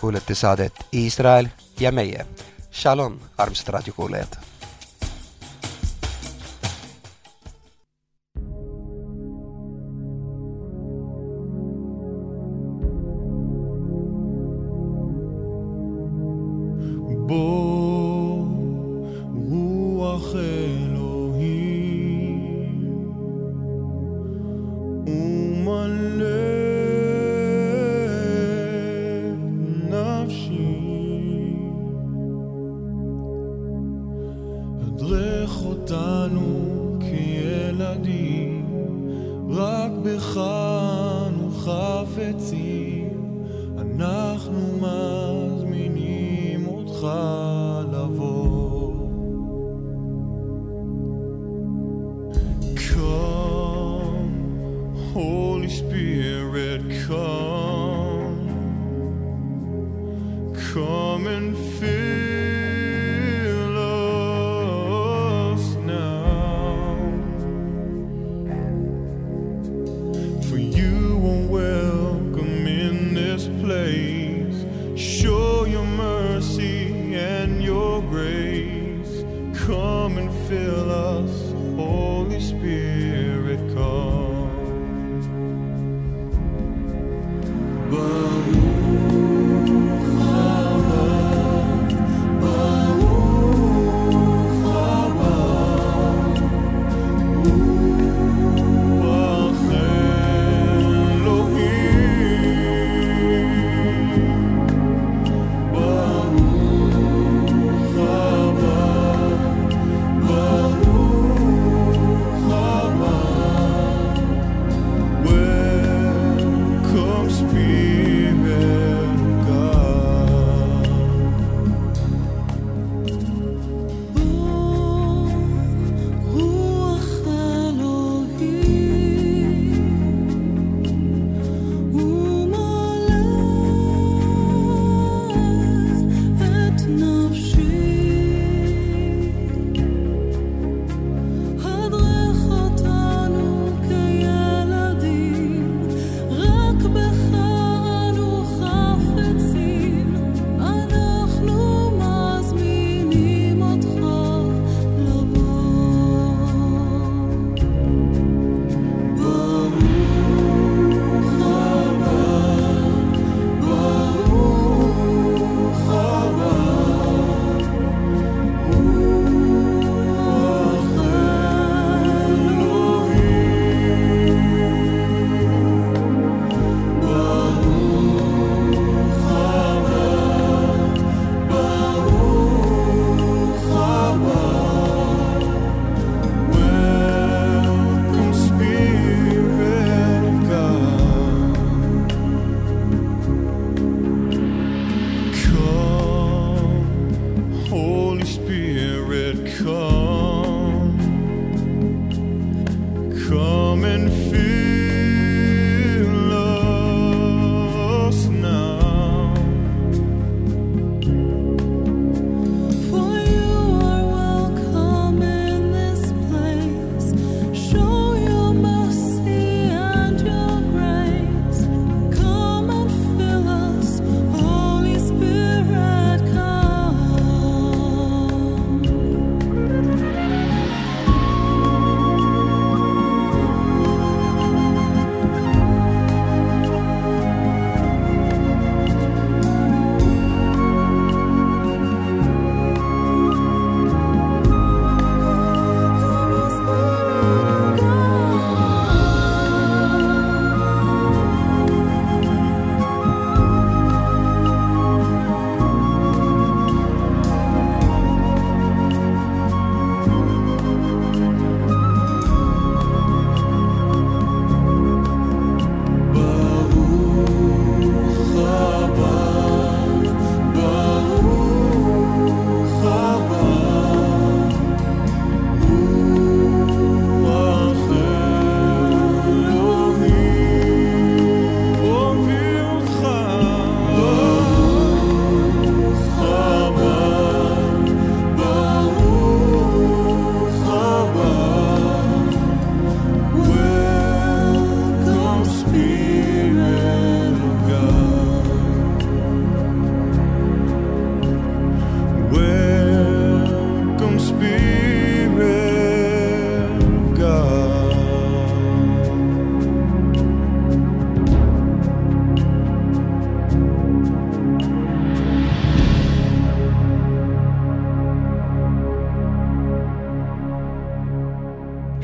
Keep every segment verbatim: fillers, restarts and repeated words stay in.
kuulete saadet Iisrael ja meie. Shalom, armsad raadiokuulajad! Welcome, Spirit.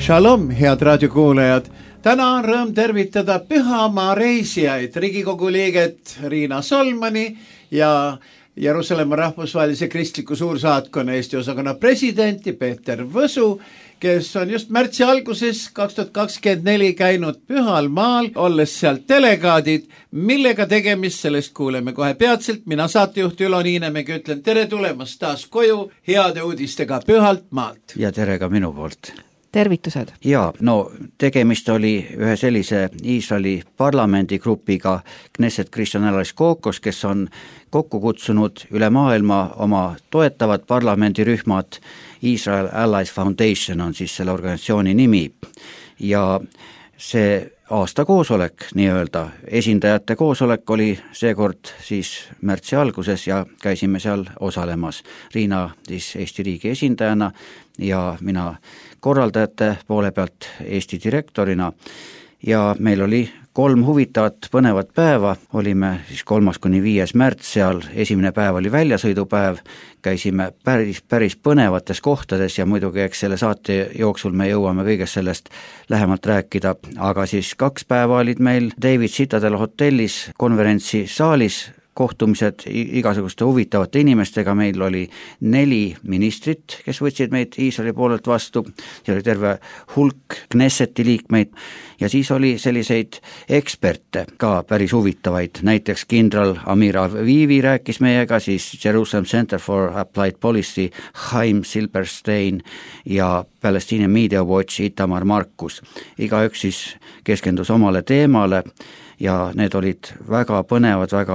Shalom, head raadiokuulajad! Täna on rõõm tervitada Pühamaa reisijaid, Riigikogu liiget Riina Solmani ja Jeruusalemma rahvusvahelise kristliku suursaatkonna Eesti osakonna presidenti Peeter Võsu, kes on just märtsi alguses kaks tuhat kakskümmend neli käinud Pühal maal, olles sealt delegaadid. Millega tegemist, sellest kuuleme kohe peatselt. Mina saatejuht Ülo Niinemägi ütlen tere tulemast taas koju heade uudistega Pühalt maalt. Ja tere ka minu poolt. Tervitused. Ja, no tegemist oli ühe sellise Iisraeli parlamendigrupiga Knesset Christian Allies Caucus, kes on kokku kutsunud üle maailma oma toetavad parlamendirühmad. Israel Allies Foundation on siis selle organisatsiooni nimi ja see aasta koosolek, nii-öelda esindajate koosolek oli seekord siis märtsi alguses ja käisime seal osalemas. Riina siis Eesti riigi esindajana ja mina korraldajate poole pealt Eesti direktorina ja meil oli kolm huvitavat põnevat päeva, olime siis kolmas kuni viies märts seal, esimene päev oli väljasõidupäev, käisime päris, päris põnevates kohtades ja muidugi eks selle saate jooksul me jõuame kõigest sellest lähemalt rääkida, aga siis kaks päeva olid meil David Citadel hotellis konverentsisaalis, kohtumised igasuguste huvitavate inimestega, meil oli neli ministrit, kes võtsid meid Iisraeli poolelt vastu, see oli terve hulk Knesseti liikmeid ja siis oli selliseid eksperte ka päris huvitavaid, näiteks kindral Amir Avivi rääkis meiega, siis Jerusalem Center for Applied Policy Chaim Silberstein ja Palestinian Media Watch Itamar Markus. Igaüks siis keskendus omale teemale ja need olid väga põnevad, väga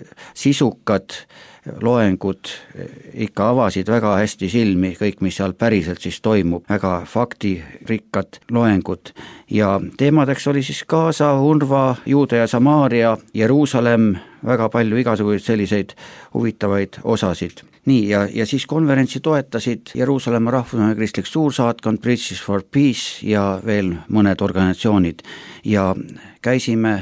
sisukad loengud, ikka avasid väga hästi silmi kõik, mis seal päriselt siis toimub, väga faktirikkad loengud ja teemadeks oli siis Gaza, Unrwa, Juuda ja Samaaria, Jeruusalemm, väga palju igasuguseid selliseid huvitavaid osasid. Nii, ja, ja siis konverentsi toetasid Jeruusalemma rahvusvaheline kristlik suursaatkond, Bridges for Peace ja veel mõned organisatsioonid ja käisime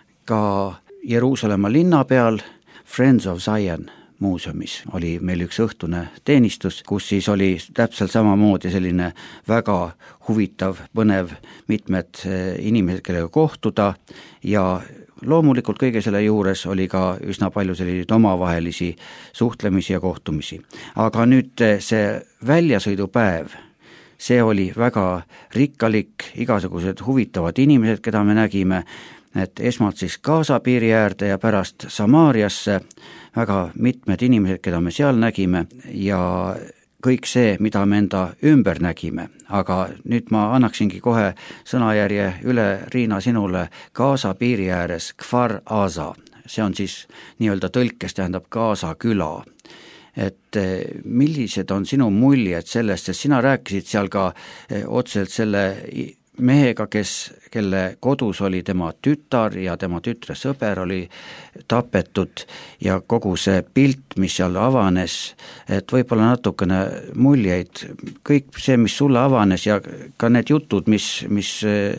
ka Jeruusalemma linna peal Friends of Zion muuseumis oli meil üks õhtune teenistus, kus siis oli täpselt samamoodi selline väga huvitav, põnev mitmed inimesed, kellega kohtuda ja loomulikult kõige selle juures oli ka üsna palju selliseid omavahelisi suhtlemisi ja kohtumisi. Aga nüüd see väljasõidupäev, see oli väga rikkalik, igasugused huvitavad inimesed, keda me nägime, et esmalt siis Gaza piiri äärde ja pärast Samaariasse väga mitmed inimesed, keda me seal nägime ja kõik see, mida me enda ümber nägime. Aga nüüd ma annaksingi kohe sõnajärje üle Riina sinule Gaza piiri ääres Kfar Aza. See on siis nii-öelda tõlkes tähendab Gaza küla. Et millised on sinu muljed sellest, sest sina rääkisid seal ka otseselt selle mehega, kes, kelle kodus oli tema tütar ja tema tütre sõber oli tapetud ja kogu see pilt, mis seal avanes, et võib-olla natukene muljeid, kõik see, mis sulle avanes ja ka need jutud, mis, mis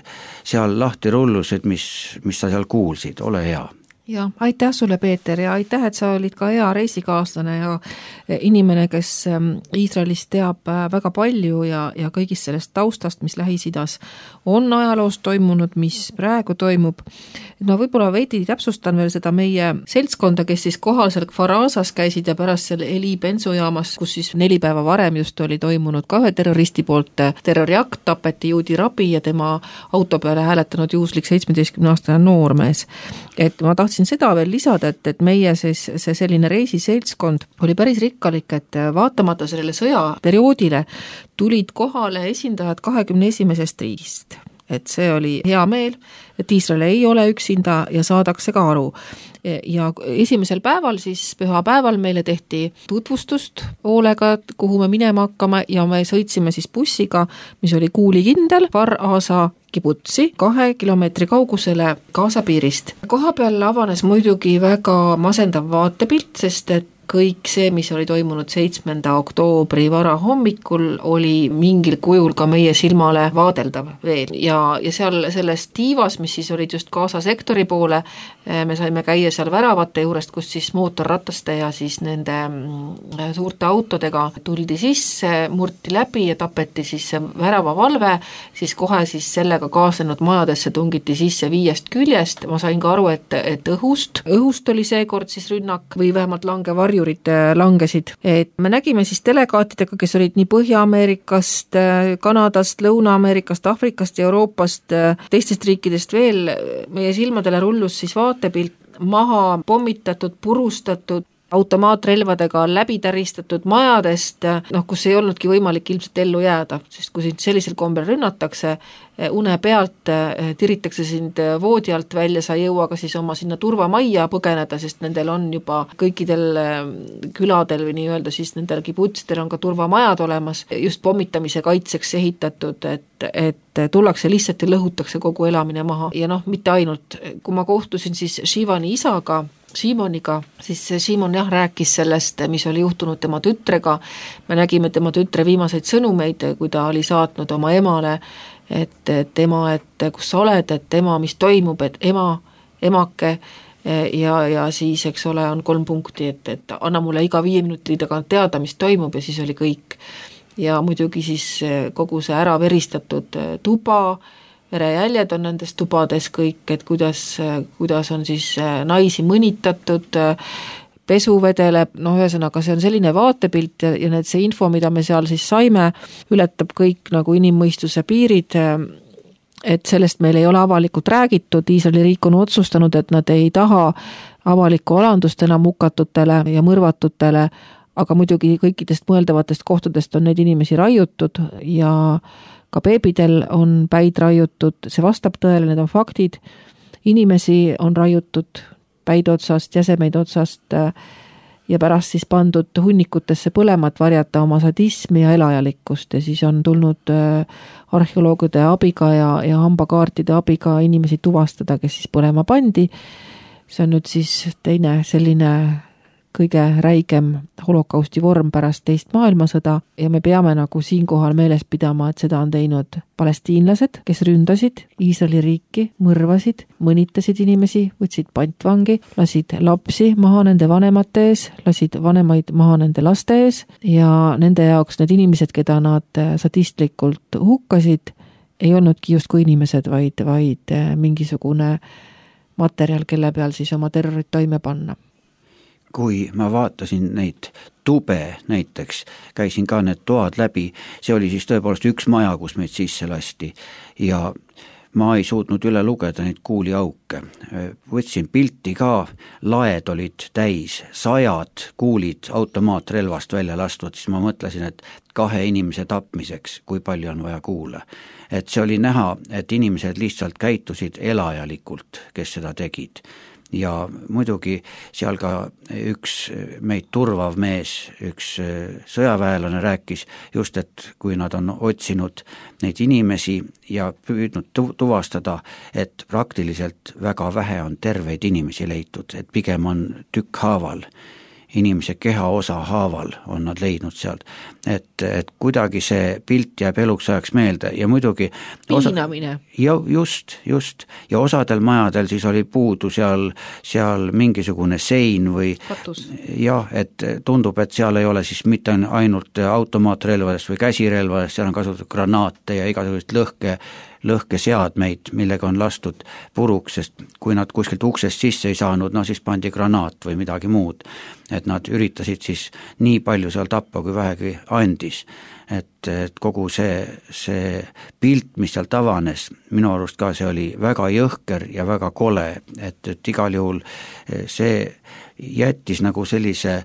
seal lahti rullusid, mis, mis sa seal kuulsid, ole hea. Ja, aitäh sulle, Peeter, ja aitäh, et sa olid ka hea reisikaaslane ja inimene, kes Iisraelist teab väga palju ja, ja kõigist sellest taustast, mis Lähis-Idas on ajaloos toimunud, mis praegu toimub. Ma võib-olla veidi täpsustan veel seda meie seltskonda, kes siis kohal seal Kfar Azas käisid ja pärast selle Eli bensujaamas, kus siis neli päeva varem just oli toimunud ka ühe terroristi poolt terroriakt, tapeti juudi rabi ja tema auto peale hääletanud juhuslik seitsmeteistkümne aastane noormees. Et ma tahtsin seda veel lisada, et, et meie siis, see selline reisiseltskond oli päris rikkalik, et vaatamata sellele sõjaperioodile tulid kohale esindajad kahekümne esimesest riigist. Et see oli hea meel, et Iisrael ei ole üksinda ja saadakse ka aru. Ja esimesel päeval, siis pühapäeval meile tehti tutvustust hoolega, kuhu me minema hakkame ja me sõitsime siis bussiga, mis oli kuulikindel Kfar Aza kibutsi kahe kilomeetri kaugusele Gaza piirist. Koha peal avanes muidugi väga masendav vaatepilt, sest et kõik see, mis oli toimunud seitsmenda oktoobri varahommikul, oli mingil kujul ka meie silmale vaadeldav veel. Ja, ja seal selles tiivas, mis siis olid just Gaza sektori poole, me saime käia seal väravate juurest, kus siis mootorrataste ja siis nende suurte autodega tuldi sisse, murti läbi ja tapeti siis väravavalve, siis kohe siis sellega kaasnenud majadesse tungiti sisse viiest küljest. Ma sain ka aru, et, et õhust, õhust oli seekord siis rünnak või vähemalt langevarjurid langesid. Et me nägime siis delegaatidega, kes olid nii Põhja-Ameerikast, Kanadast, Lõuna-Ameerikast, Afrikast ja Euroopast, teistest riikidest veel. Meie silmadele rullus siis vaatepilt maha pommitatud, purustatud, automaatrelvadega läbitaristatud majadest, noh, kus ei olnudki võimalik ilmselt ellu jääda, sest kui sind sellisel kombel rünnatakse, une pealt tiritakse sind voodi alt välja, sa ei jõua ka siis oma sinna turvamajja põgeneda, sest nendel on juba kõikidel küladel või nii öelda, siis nendel kibutsitel on ka turvamajad olemas, just pommitamise kaitseks ehitatud, et, et tullakse lihtsalt ja lõhutakse kogu elamine maha. Ja noh, mitte ainult, kui ma kohtusin siis Shivani isaga, Simoniga, siis Simon jah rääkis sellest, mis oli juhtunud tema tütrega. Me nägime tema tütre viimaseid sõnumeid, kui ta oli saatnud oma emale, et, et ema, et kus sa oled, et ema, mis toimub, et ema, emake ja, ja siis, eks ole, on kolm punkti, et, et anna mulle iga viie minuti tagant teada, mis toimub ja siis oli kõik. Ja muidugi siis kogu see ära veristatud tuba, verejäljed on nendes tubades kõik, et kuidas, kuidas on siis naisi mõnitatud, pesu vedeleb, no ühesõnaga see on selline vaatepilt ja, ja need, see info, mida me seal siis saime, ületab kõik nagu inimmõistuse piirid, et sellest meil ei ole avalikult räägitud, Iisraeli riik on otsustanud, et nad ei taha avalikku alandust enam hukatutele ja mõrvatutele, aga muidugi kõikidest mõeldavatest kohtadest on neid inimesi raiutud ja ka beebidel on päid raiutud, see vastab tõele, need on faktid, inimesi on raiutud päid otsast, jäsemeid otsast ja pärast siis pandud hunnikutesse põlemat varjata oma sadismi ja elajalikkust ja siis on tulnud arheoloogide abiga ja, ja hambakaartide abiga inimesi tuvastada, kes siis põlema pandi. See on nüüd siis teine selline kõige räigem holokausti vorm pärast teist maailmasõda ja me peame nagu siinkohal meeles pidama, et seda on teinud palestiinlased, kes ründasid Iisraeli riiki, mõrvasid, mõnitasid inimesi, võtsid pantvangi, lasid lapsi maha nende vanemate ees, lasid vanemaid maha nende laste ees ja nende jaoks need inimesed, keda nad sadistlikult hukkasid, ei olnudki justkui inimesed, vaid, vaid mingisugune materjal, kelle peal siis oma terrorit toime panna. Kui ma vaatasin neid tube näiteks, käisin ka need toad läbi, see oli siis tõepoolest üks maja, kus meid sisse lasti ja ma ei suutnud üle lugeda neid kuuliauke. Võtsin pilti ka, laed olid täis, sajad kuulid automaatrelvast välja lastud, siis ma mõtlesin, et kahe inimese tapmiseks, kui palju on vaja kuule. Et see oli näha, et inimesed lihtsalt käitusid elajalikult, kes seda tegid. Ja muidugi seal ka üks meid turvav mees, üks sõjaväelane rääkis just, et kui nad on otsinud neid inimesi ja püüdnud tuvastada, et praktiliselt väga vähe on terveid inimesi leitud, et pigem on tükk haaval, inimese kehaosa haaval on nad leidnud sealt, et, et kuidagi see pilt jääb eluks ajaks meelde ja muidugi piinamine. Ja just, just ja osadel majadel siis oli puudu seal, seal mingisugune sein või katus. Jah, et tundub, et seal ei ole siis mitte ainult automaatrelvadest või käsirelvadest, seal on kasutatud granaate ja igasugust lõhke lõhkeseadmeid, millega on lastud puruks, sest kui nad kuskilt uksest sisse ei saanud, no siis pandi granaat või midagi muud. Et nad üritasid siis nii palju seal tappa, kui vähegi andis. Et, et kogu see, see pilt, mis sealt avanes, minu arust ka see oli väga jõhker ja väga kole, et, et igal juhul see jättis nagu sellise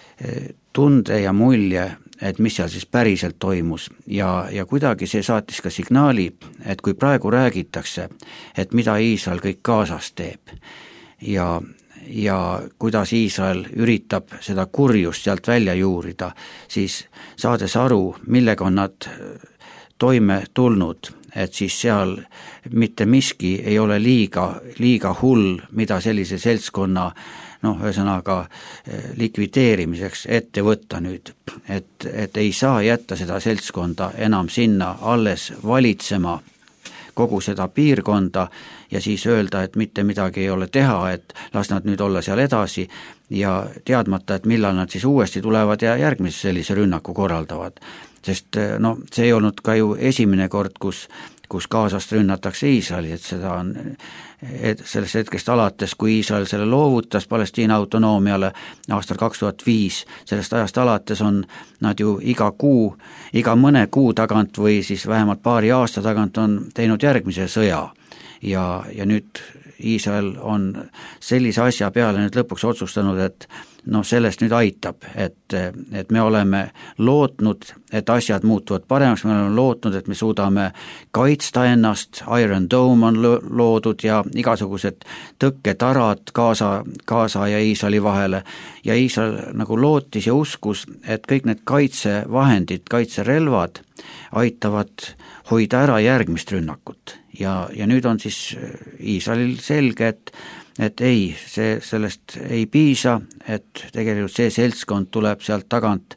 tunde ja mulje, et mis seal siis päriselt toimus ja, ja kuidagi see saatis ka signaali, et kui praegu räägitakse, et mida Iisrael kõik Gazas teeb ja, ja kuidas Iisrael üritab seda kurjust sealt välja juurida, siis saades aru, millega on nad toime tulnud, et siis seal mitte miski ei ole liiga, liiga hull, mida sellise seltskonna noh, ühesõnaga likvideerimiseks ette võtta nüüd, et, et ei saa jätta seda seltskonda enam sinna alles valitsema kogu seda piirkonda ja siis öelda, et mitte midagi ei ole teha, et las nad nüüd olla seal edasi ja teadmata, et millal nad siis uuesti tulevad ja järgmise sellise rünnaku korraldavad. Sest no see ei olnud ka ju esimene kord, kus, kus Gazast rünnatakse Iisraeli, et seda on et sellest hetkest alates, kui Iisrael selle loovutas Palestiina autonoomiale aastal kaks tuhat viis, sellest ajast alates on nad ju iga kuu, iga mõne kuu tagant või siis vähemalt paari aasta tagant on teinud järgmise sõja ja, ja nüüd Iisrael on sellise asja peale nüüd lõpuks otsustanud, et noh, sellest nüüd aitab, et, et me oleme lootnud, et asjad muutuvad paremaks, me oleme lootnud, et me suudame kaitsta ennast, Iron Dome on loodud ja igasugused tõkketarad Gaza, Gaza ja Iisraeli vahele ja Iisrael nagu lootis ja uskus, et kõik need kaitsevahendid, kaitserelvad aitavad hoida ära järgmist rünnakut ja, ja nüüd on siis Iisraelil selge, et et ei, see sellest ei piisa, et tegelikult see seltskond tuleb sealt tagant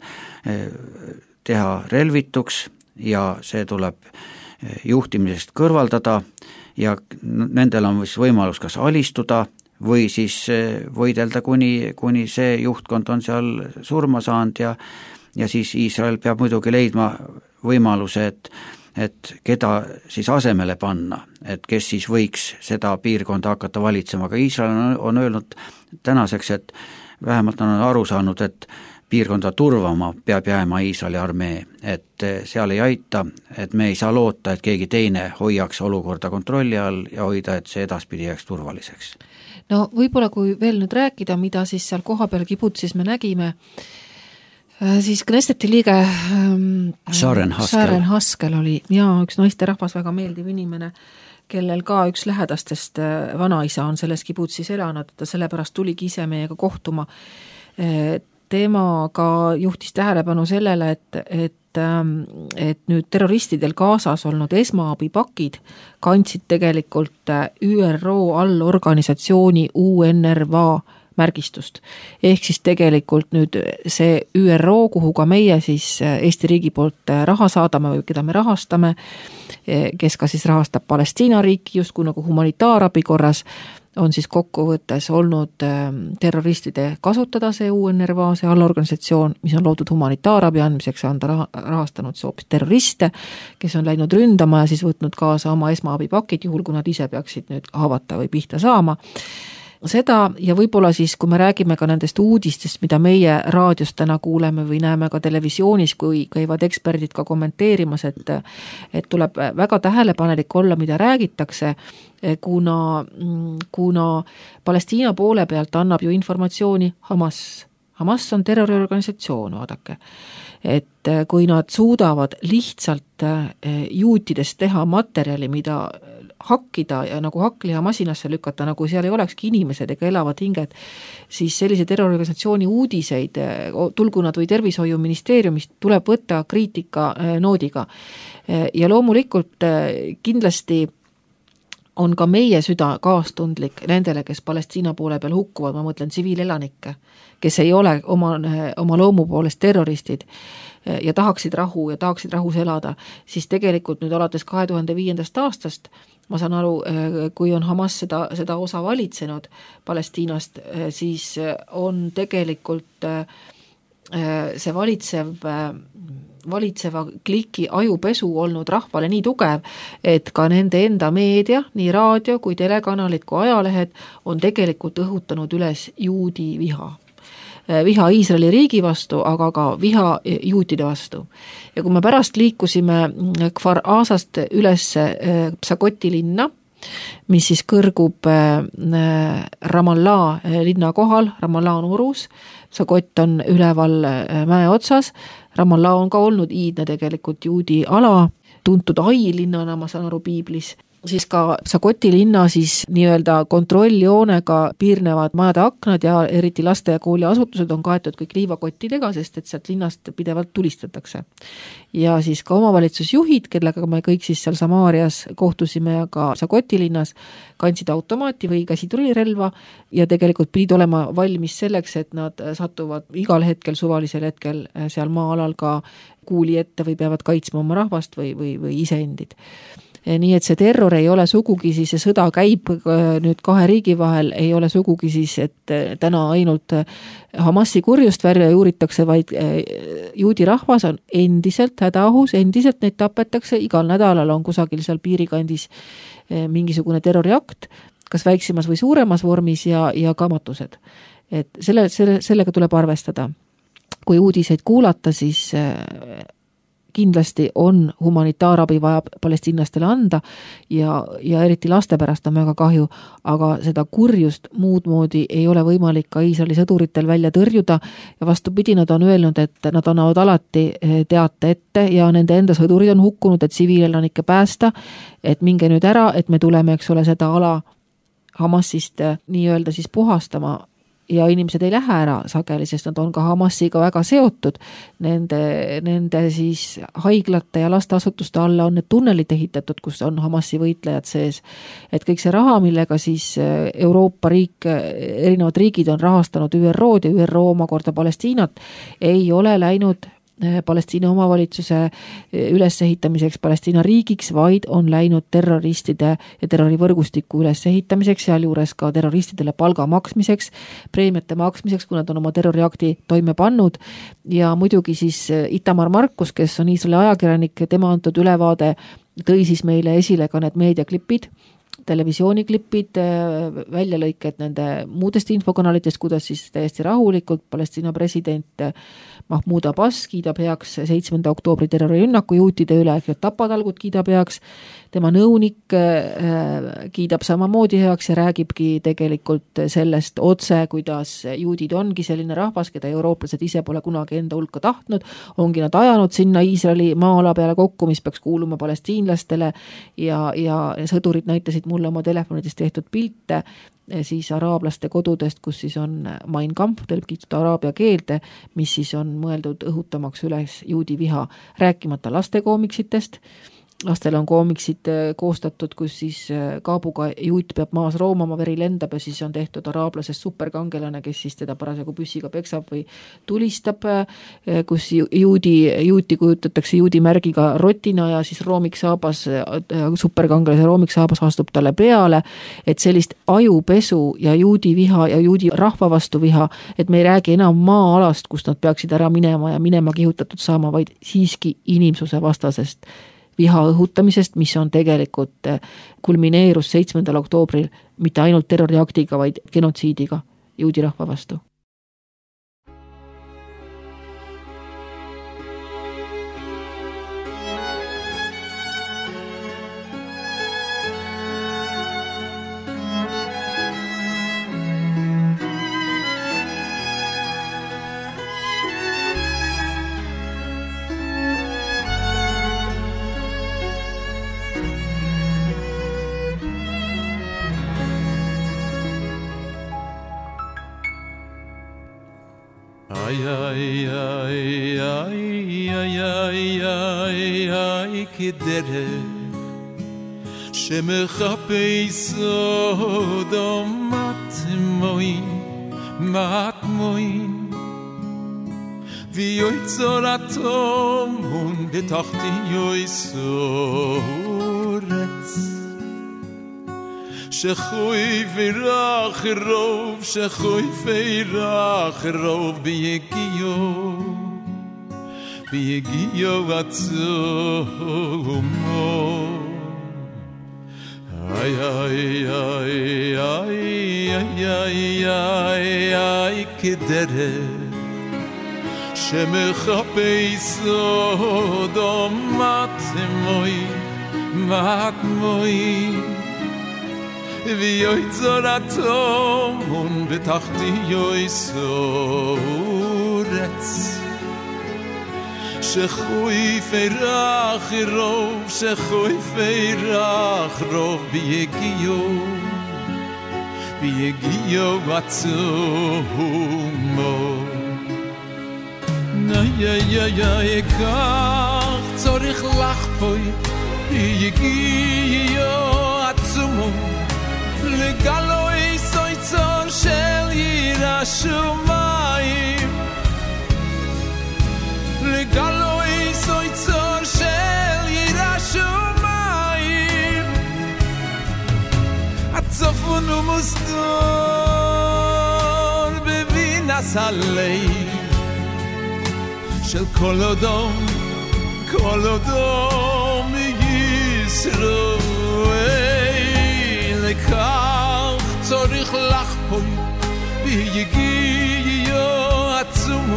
teha relvituks ja see tuleb juhtimisest kõrvaldada ja nendel on siis võimalus kas alistuda või siis võidelda, kuni, kuni see juhtkond on seal surma saanud ja, ja siis Iisrael peab muidugi leidma võimaluse, et et keda siis asemele panna, et kes siis võiks seda piirkonda hakata valitsema, aga Iisrael on, on öelnud tänaseks, et vähemalt on aru saanud, et piirkonda turvama peab jääma Iisraeli armee, et seal ei aita, et me ei saa loota, et keegi teine hoiaks olukorda kontrolli all ja hoida, et see edaspidi jääks turvaliseks. No võib-olla kui veel nüüd rääkida, mida siis seal kohapeal kibutsis me nägime, siis Knesseti liige Sharon Haskel. Sharon Haskel oli ja üks naisterahvas, väga meeldiv inimene, kellel ka üks lähedastest vanaisa on selles kibutsis elanud, ta sellepärast tuligi ise meiega kohtuma. Tema ka juhtis tähelepanu sellele, et, et, et nüüd terroristidel Gazas olnud esmaabipakid kandsid tegelikult Ü R O allorganisatsiooni U N R W A märgistust. Ehk siis tegelikult nüüd see Ü R O, kuhu ka meie siis Eesti riigi poolt raha saadame või keda me rahastame, kes ka siis rahastab Palestiina riiki justkui nagu humanitaarabi korras, on siis kokkuvõttes olnud terroristide kasutada see U N R W A, see allorganisatsioon, mis on loodud humanitaarabi andmiseks, on ta rahastanud hoopis terroriste, kes on läinud ründama ja siis võtnud kaasa oma esmaabipakid, juhul kui nad ise peaksid nüüd haavata või pihta saama. Seda ja võib-olla siis, kui me räägime ka nendest uudistest, mida meie raadios täna kuuleme või näeme ka televisioonis, kui käivad eksperdid ka kommenteerimas, et, et tuleb väga tähelepanelik olla, mida räägitakse, kuna, kuna Palestiina poole pealt annab ju informatsiooni Hamas. Hamas on terroriorganisatsioon, vaadake. Et kui nad suudavad lihtsalt juutidest teha materjali, mida hakkida ja nagu hakkliha masinasse lükata, nagu seal ei olekski inimesed ega elavad hinged, siis sellise terroriorganisatsiooni uudiseid, tulgu nad või tervishoiuministeeriumist, tuleb võtta kriitika noodiga. Ja loomulikult kindlasti on ka meie süda kaastundlik nendele, kes Palestiina poole peal hukkuvad, ma mõtlen tsiviilelanikke, kes ei ole oma, oma loomu poolest terroristid ja tahaksid rahu ja tahaksid rahus elada, siis tegelikult nüüd alates kahe tuhande viiendast aastast, ma saan aru, kui on Hamas seda, seda osa valitsenud Palestiinast, siis on tegelikult see valitsev valitseva kliki ajupesu olnud rahvale nii tugev, et ka nende enda meedia, nii raadio kui telekanalid kui ajalehed on tegelikult õhutanud üles juudi viha. Viha Iisraeli riigi vastu, aga ka viha juutide vastu. Ja kui me pärast liikusime Kfar Aasast üles Psakoti linna, mis siis kõrgub Ramallah linna kohal, Ramallah on urus, Psakott on üleval mäe otsas, Ramallah on ka olnud iidne tegelikult juudi ala, tuntud Ai linnana, ma saan aru piiblis, siis ka Sakoti linna siis nii-öelda kontrolljoonega piirnevad majade aknad ja eriti laste- ja kooliasutused on kaetud kõik liivakottidega, sest et sealt linnast pidevalt tulistatakse. Ja siis ka omavalitsusjuhid, kellega me kõik siis seal Samaarias kohtusime ja ka Sakoti linnas, kandsid automaati või käsitulirelva ja tegelikult pidid olema valmis selleks, et nad satuvad igal hetkel, suvalisel hetkel seal maa-alal ka kuuli ette või peavad kaitsma oma rahvast või, või, või iseendid. Nii et see terror ei ole sugugi siis, see sõda käib nüüd kahe riigi vahel, ei ole sugugi siis, et täna ainult Hamasi kurjust välja juuritakse, vaid juudi rahvas on endiselt hädaohus, endiselt neid tapetakse, igal nädalal on kusagil seal piirikandis mingisugune terroriakt, kas väiksemas või suuremas vormis ja, ja kamatused. Et selle, selle, sellega tuleb arvestada. Kui uudiseid kuulata, siis kindlasti on humanitaarabi vaja palestiinlastele anda ja, ja eriti laste pärast on väga kahju, aga seda kurjust muud moodi ei ole võimalik ka Iisraeli sõduritel välja tõrjuda ja vastupidi, nad on öelnud, et nad annavad alati teate ette ja nende enda sõdurid on hukkunud, et tsiviilelanikke päästa, et minge nüüd ära, et me tuleme, eks ole, seda ala Hamasist nii-öelda siis puhastama ja inimesed ei lähe ära sageli, sest nad on ka Hamasiga väga seotud. Nende, nende siis haiglate ja lasteasutuste alla on need tunnelid ehitatud, kus on Hamasi võitlejad sees. Et kõik see raha, millega siis Euroopa riik, erinevad riigid on rahastanud Ü R O-d ja Ü R O omakorda Palestiinat, ei ole läinud Palestiina omavalitsuse ülesehitamiseks Palestiina riigiks, vaid on läinud terroristide ja terrorivõrgustiku ülesehitamiseks, seal juures ka terroristidele palga maksmiseks, preemiate maksmiseks, kui nad on oma terroriakti toime pannud ja muidugi siis Itamar Markus, kes on Iisraeli ajakirjanik, tema antud ülevaade tõi siis meile esile ka need meediaklipid, televisiooniklipid, väljalõiked nende muudest infokanalitest, kuidas siis täiesti rahulikult Palestiina president Mahmoud Abbas kiidab heaks seitsmenda oktoobri terrorirünnaku juutide üle, ehk tapatalgud kiidab heaks, tema nõunik kiidab samamoodi heaks ja räägibki tegelikult sellest otse, kuidas juudid ongi selline rahvas, keda eurooplased ise pole kunagi enda hulka tahtnud, ongi nad ajanud sinna Iisraeli maa-ala peale kokku, mis peaks kuuluma palestiinlastele ja, ja sõdurid näitasid mulle oma telefonidest tehtud pilte siis araablaste kodudest, kus siis on Mein Kampf, tõlgitud araabia keelde, mis siis on mõeldud õhutamaks üles juudi viha, rääkimata lastekoomiksitest. Lastele on koomiksid koostatud, kus siis kaabuga juut peab maas roomama, veri lendab ja siis on tehtud araablasest superkangelane, kes siis teda parasjagu püssiga peksab või tulistab, kus juudi, juuti kujutatakse juudi märgiga rotina ja siis roomiksaabas, superkangelase roomiksaabas astub talle peale, et sellist ajupesu ja juudi viha ja juudi rahva vastu viha, et me ei räägi enam maa-alast, kust nad peaksid ära minema ja minema kihutatud saama, vaid siiski inimsuse vastasest viha õhutamisest, mis on tegelikult kulmineerus seitsmendal oktoobril mitte ainult terroriaktiga, vaid genotsiidiga juudi rahva vastu. Ay, ay, ay, ay, ay, ay, ay, ay, כדרך שמחפש אותו מטמוין, מטמוין ויוצר התומון בתחתי יסורץ שחוי ורח רוב, שחוי ורח רוב ביגיו, ביגיו עצומו. איי איי איי איי איי איי איי כדרך שמחפש אותו מטמוי, מטמוי ויוצר התומון בתחתי יסורץ שחוי פרח רוב שחוי פרח רוב ביגיו ביגיו עצומו יא יא יא כך צריך לחפוי ביגיו עצומו לגלוי סויצור של ירא שמיים לגלוי סויצור של ירא שמיים הצפון ומוסתור בבינס הלב של כל אדום כל אדום ישראל לכך צריך לחפוי ביגיו עצומו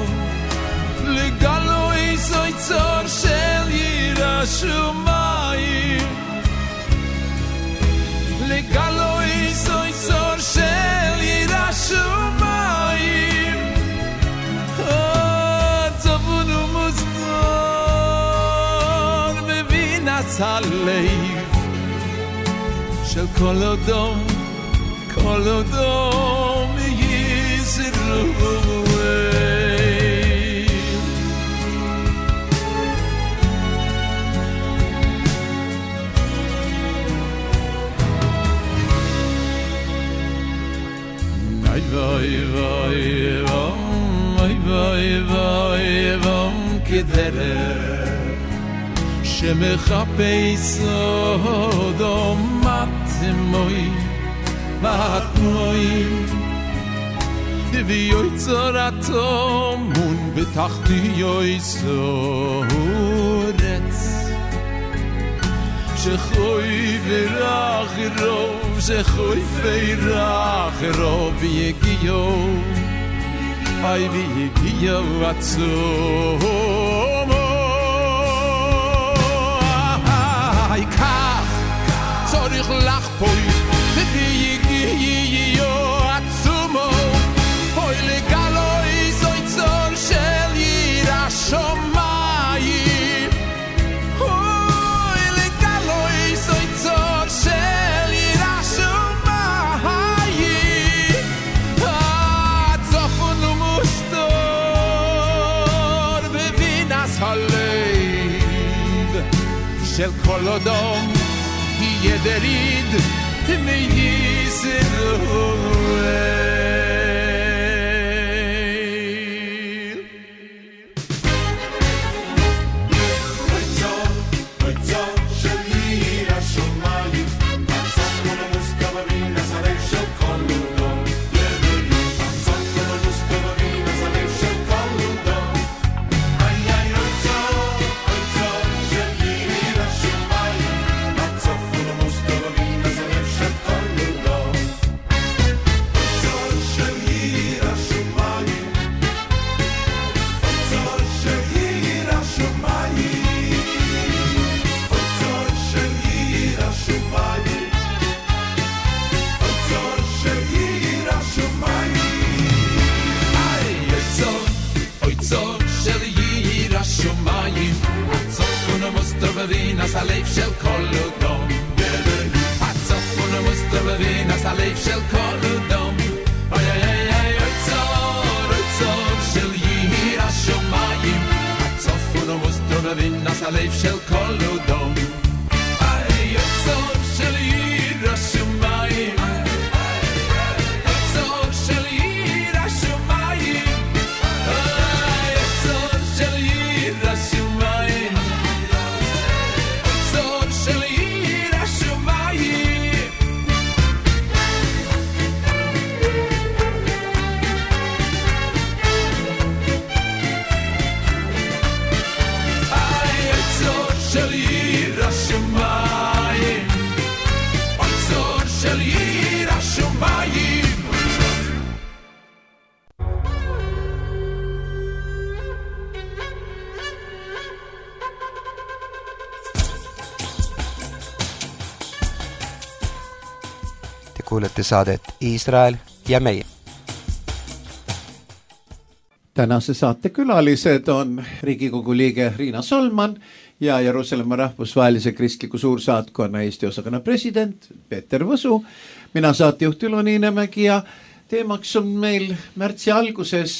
לגלוי סויצור של ירא שמיים לגלוי סויצור של ירא שמיים צפון ומוסתור בבינס הלב של כל אדום כל אדום ישראל Vai vai vam vai vai vai vam kederer שמחפש אדום מתמוי מתמוי ויוי צורתו מון בתחתי יוי סורץ שחוי ורח רוב שחוי ורח רוב יגיו אי ויגיו עצומו אי כך צריך לחפוי ויגיו עצומו אוי לגלוי סויצור של ירא שמיים אוי לגלוי סויצור של ירא שמיים הצפון ומוסתור בבינס הלב של כל אדום יהיה דריד מישראל Venus הלב של כל אדום הצפון המוסתובבין אז הלב של כל אדום אוי אוי אוי אוי צור אוי צור של ירא שמיים הצפון המוסתובבין אז הלב של כל אדום אוי צור של ירא שמיים צור של ירא שמיים אוי צור של ירא שמיים Kuulette saadet Iisrael ja meie. tänase saate külalised on Riigikogu liige Riina Solman ja Jeruusalemma rahvusvahelise kristliku suursaatkonna Eesti osakonna president Peeter Võsu. Mina saatejuht Ülo Niinemägi ja teemaks on meil märtsi alguses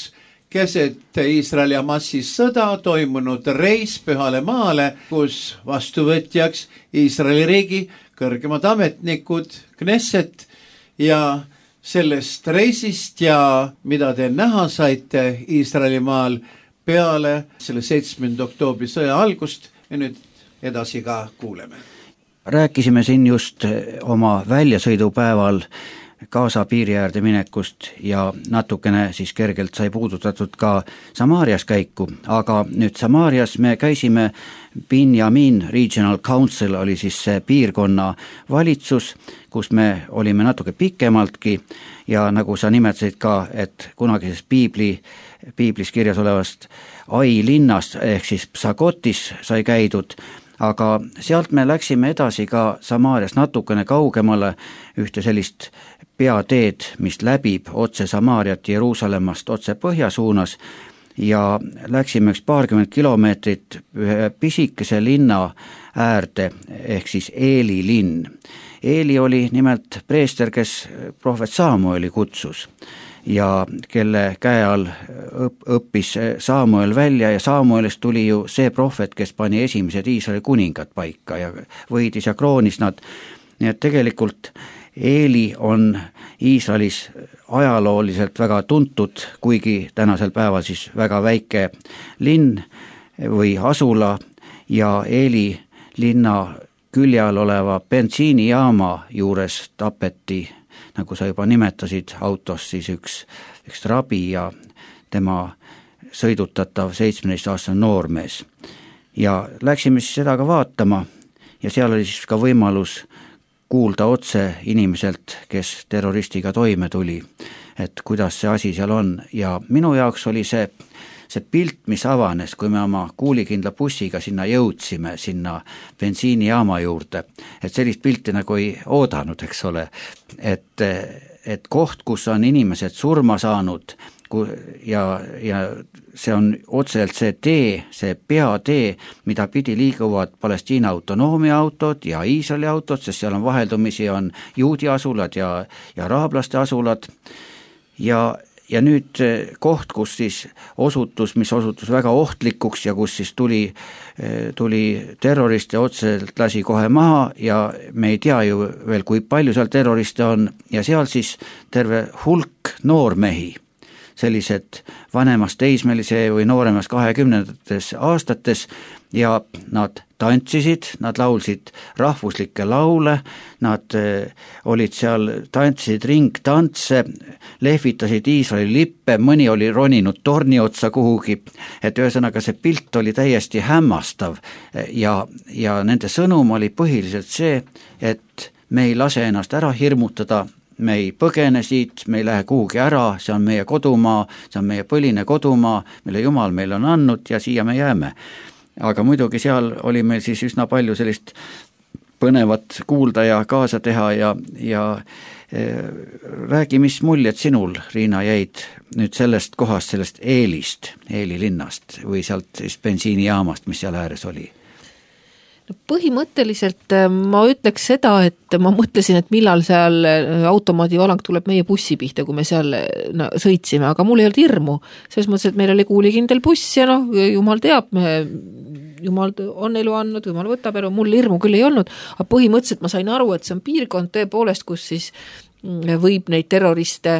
keset Iisraeli ja Hamasi sõda toimunud reis Pühale maale, kus vastuvõtjaks Iisraeli riigi kõrgemad ametnikud, Knesset, ja sellest reisist ja mida te näha saite Iisraeli maal peale selle seitsmenda oktoobri sõja algust ja nüüd edasi ka kuuleme. Rääkisime siin just oma väljasõidupäeval Gaza piiri äärde minekust ja natukene siis kergelt sai puudutatud ka Samaarias käiku, aga nüüd Samaarias me käisime, Binyamin Regional Council oli siis see piirkonna valitsus, kus me olime natuke pikemaltki ja nagu sa nimetasid ka, et kunagises piibli, piiblis kirjas olevast Ai linnast ehk siis Psagotis sai käidud, aga sealt me läksime edasi ka Samaarias natukene kaugemale ühte sellist peateed, mis läbib otse Samaariat Jeruusalemmast otse põhja suunas ja läksime üks paarkümmend kilomeetrit ühe pisikese linna äärde ehk siis Eeli linn. Eeli oli nimelt preester, kes prohvet Saamueli kutsus ja kelle käe all õppis Saamuel välja ja Saamuelist tuli ju see prohvet, kes pani esimesed Iisraeli kuningad paika ja võidis ja kroonis nad. Nii et tegelikult Eeli on Iisraelis ajalooliselt väga tuntud, kuigi tänasel päeval siis väga väike linn või asula ja Eeli linna külje all oleva bensiinijaama juures tapeti, nagu sa juba nimetasid, autos siis üks, üks rabi ja tema sõidutatav seitsmeteistaastane noormees. Ja läksime siis seda ka vaatama ja seal oli siis ka võimalus kuulda otse inimeselt, kes terroristiga toime tuli, et kuidas see asi seal on ja minu jaoks oli see, see pilt, mis avanes, kui me oma kuulikindla bussiga sinna jõudsime, sinna bensiinijaama juurde, et sellist pilti nagu ei oodanud, eks ole, et, et koht, kus on inimesed surma saanud ja, ja see on otseselt see tee, see peatee, mida pidi liiguvad Palestiina autonoomia autod ja Iisraeli autod, sest seal on vaheldumisi on juudi asulad ja, ja raablaste asulad ja Ja nüüd koht, kus siis osutus, mis osutus väga ohtlikuks ja kus siis tuli, tuli terroriste otseselt lasi kohe maha ja me ei tea ju veel, kui palju seal terroriste on ja seal siis terve hulk noormehi, sellised vanemas teismelise või nooremas kahekümnendates aastates ja nad tantsisid, nad laulsid rahvuslikke laule, nad olid seal, tantsisid ringtantse, lehvitasid Iisraeli lippe, mõni oli roninud torni otsa kuhugi, et ühesõnaga see pilt oli täiesti hämmastav ja, ja nende sõnum oli põhiliselt see, et me ei lase ennast ära hirmutada, me ei põgene siit, me ei lähe kuhugi ära, see on meie kodumaa, see on meie põline kodumaa, mille Jumal meil on andnud ja siia me jääme. Aga muidugi seal oli meil siis üsna palju sellist põnevat kuulda ja kaasa teha ja, ja e, räägi, mis muljed sinul, Riina, jäid nüüd sellest kohast, sellest Eelist, Eeli linnast või sealt siis bensiinijaamast, mis seal ääres oli? No põhimõtteliselt ma ütleks seda, et ma mõtlesin, et millal seal automaadivalang tuleb meie bussi pihta, kui me seal no, sõitsime, aga mul ei olnud hirmu. Selles mõttes, et meil oli kuulikindel buss ja noh, Jumal teab, me, Jumal on elu andnud, Jumal võtab elu, mul hirmu küll ei olnud, aga põhimõtteliselt ma sain aru, et see on piirkond tõepoolest, kus siis võib neid terroriste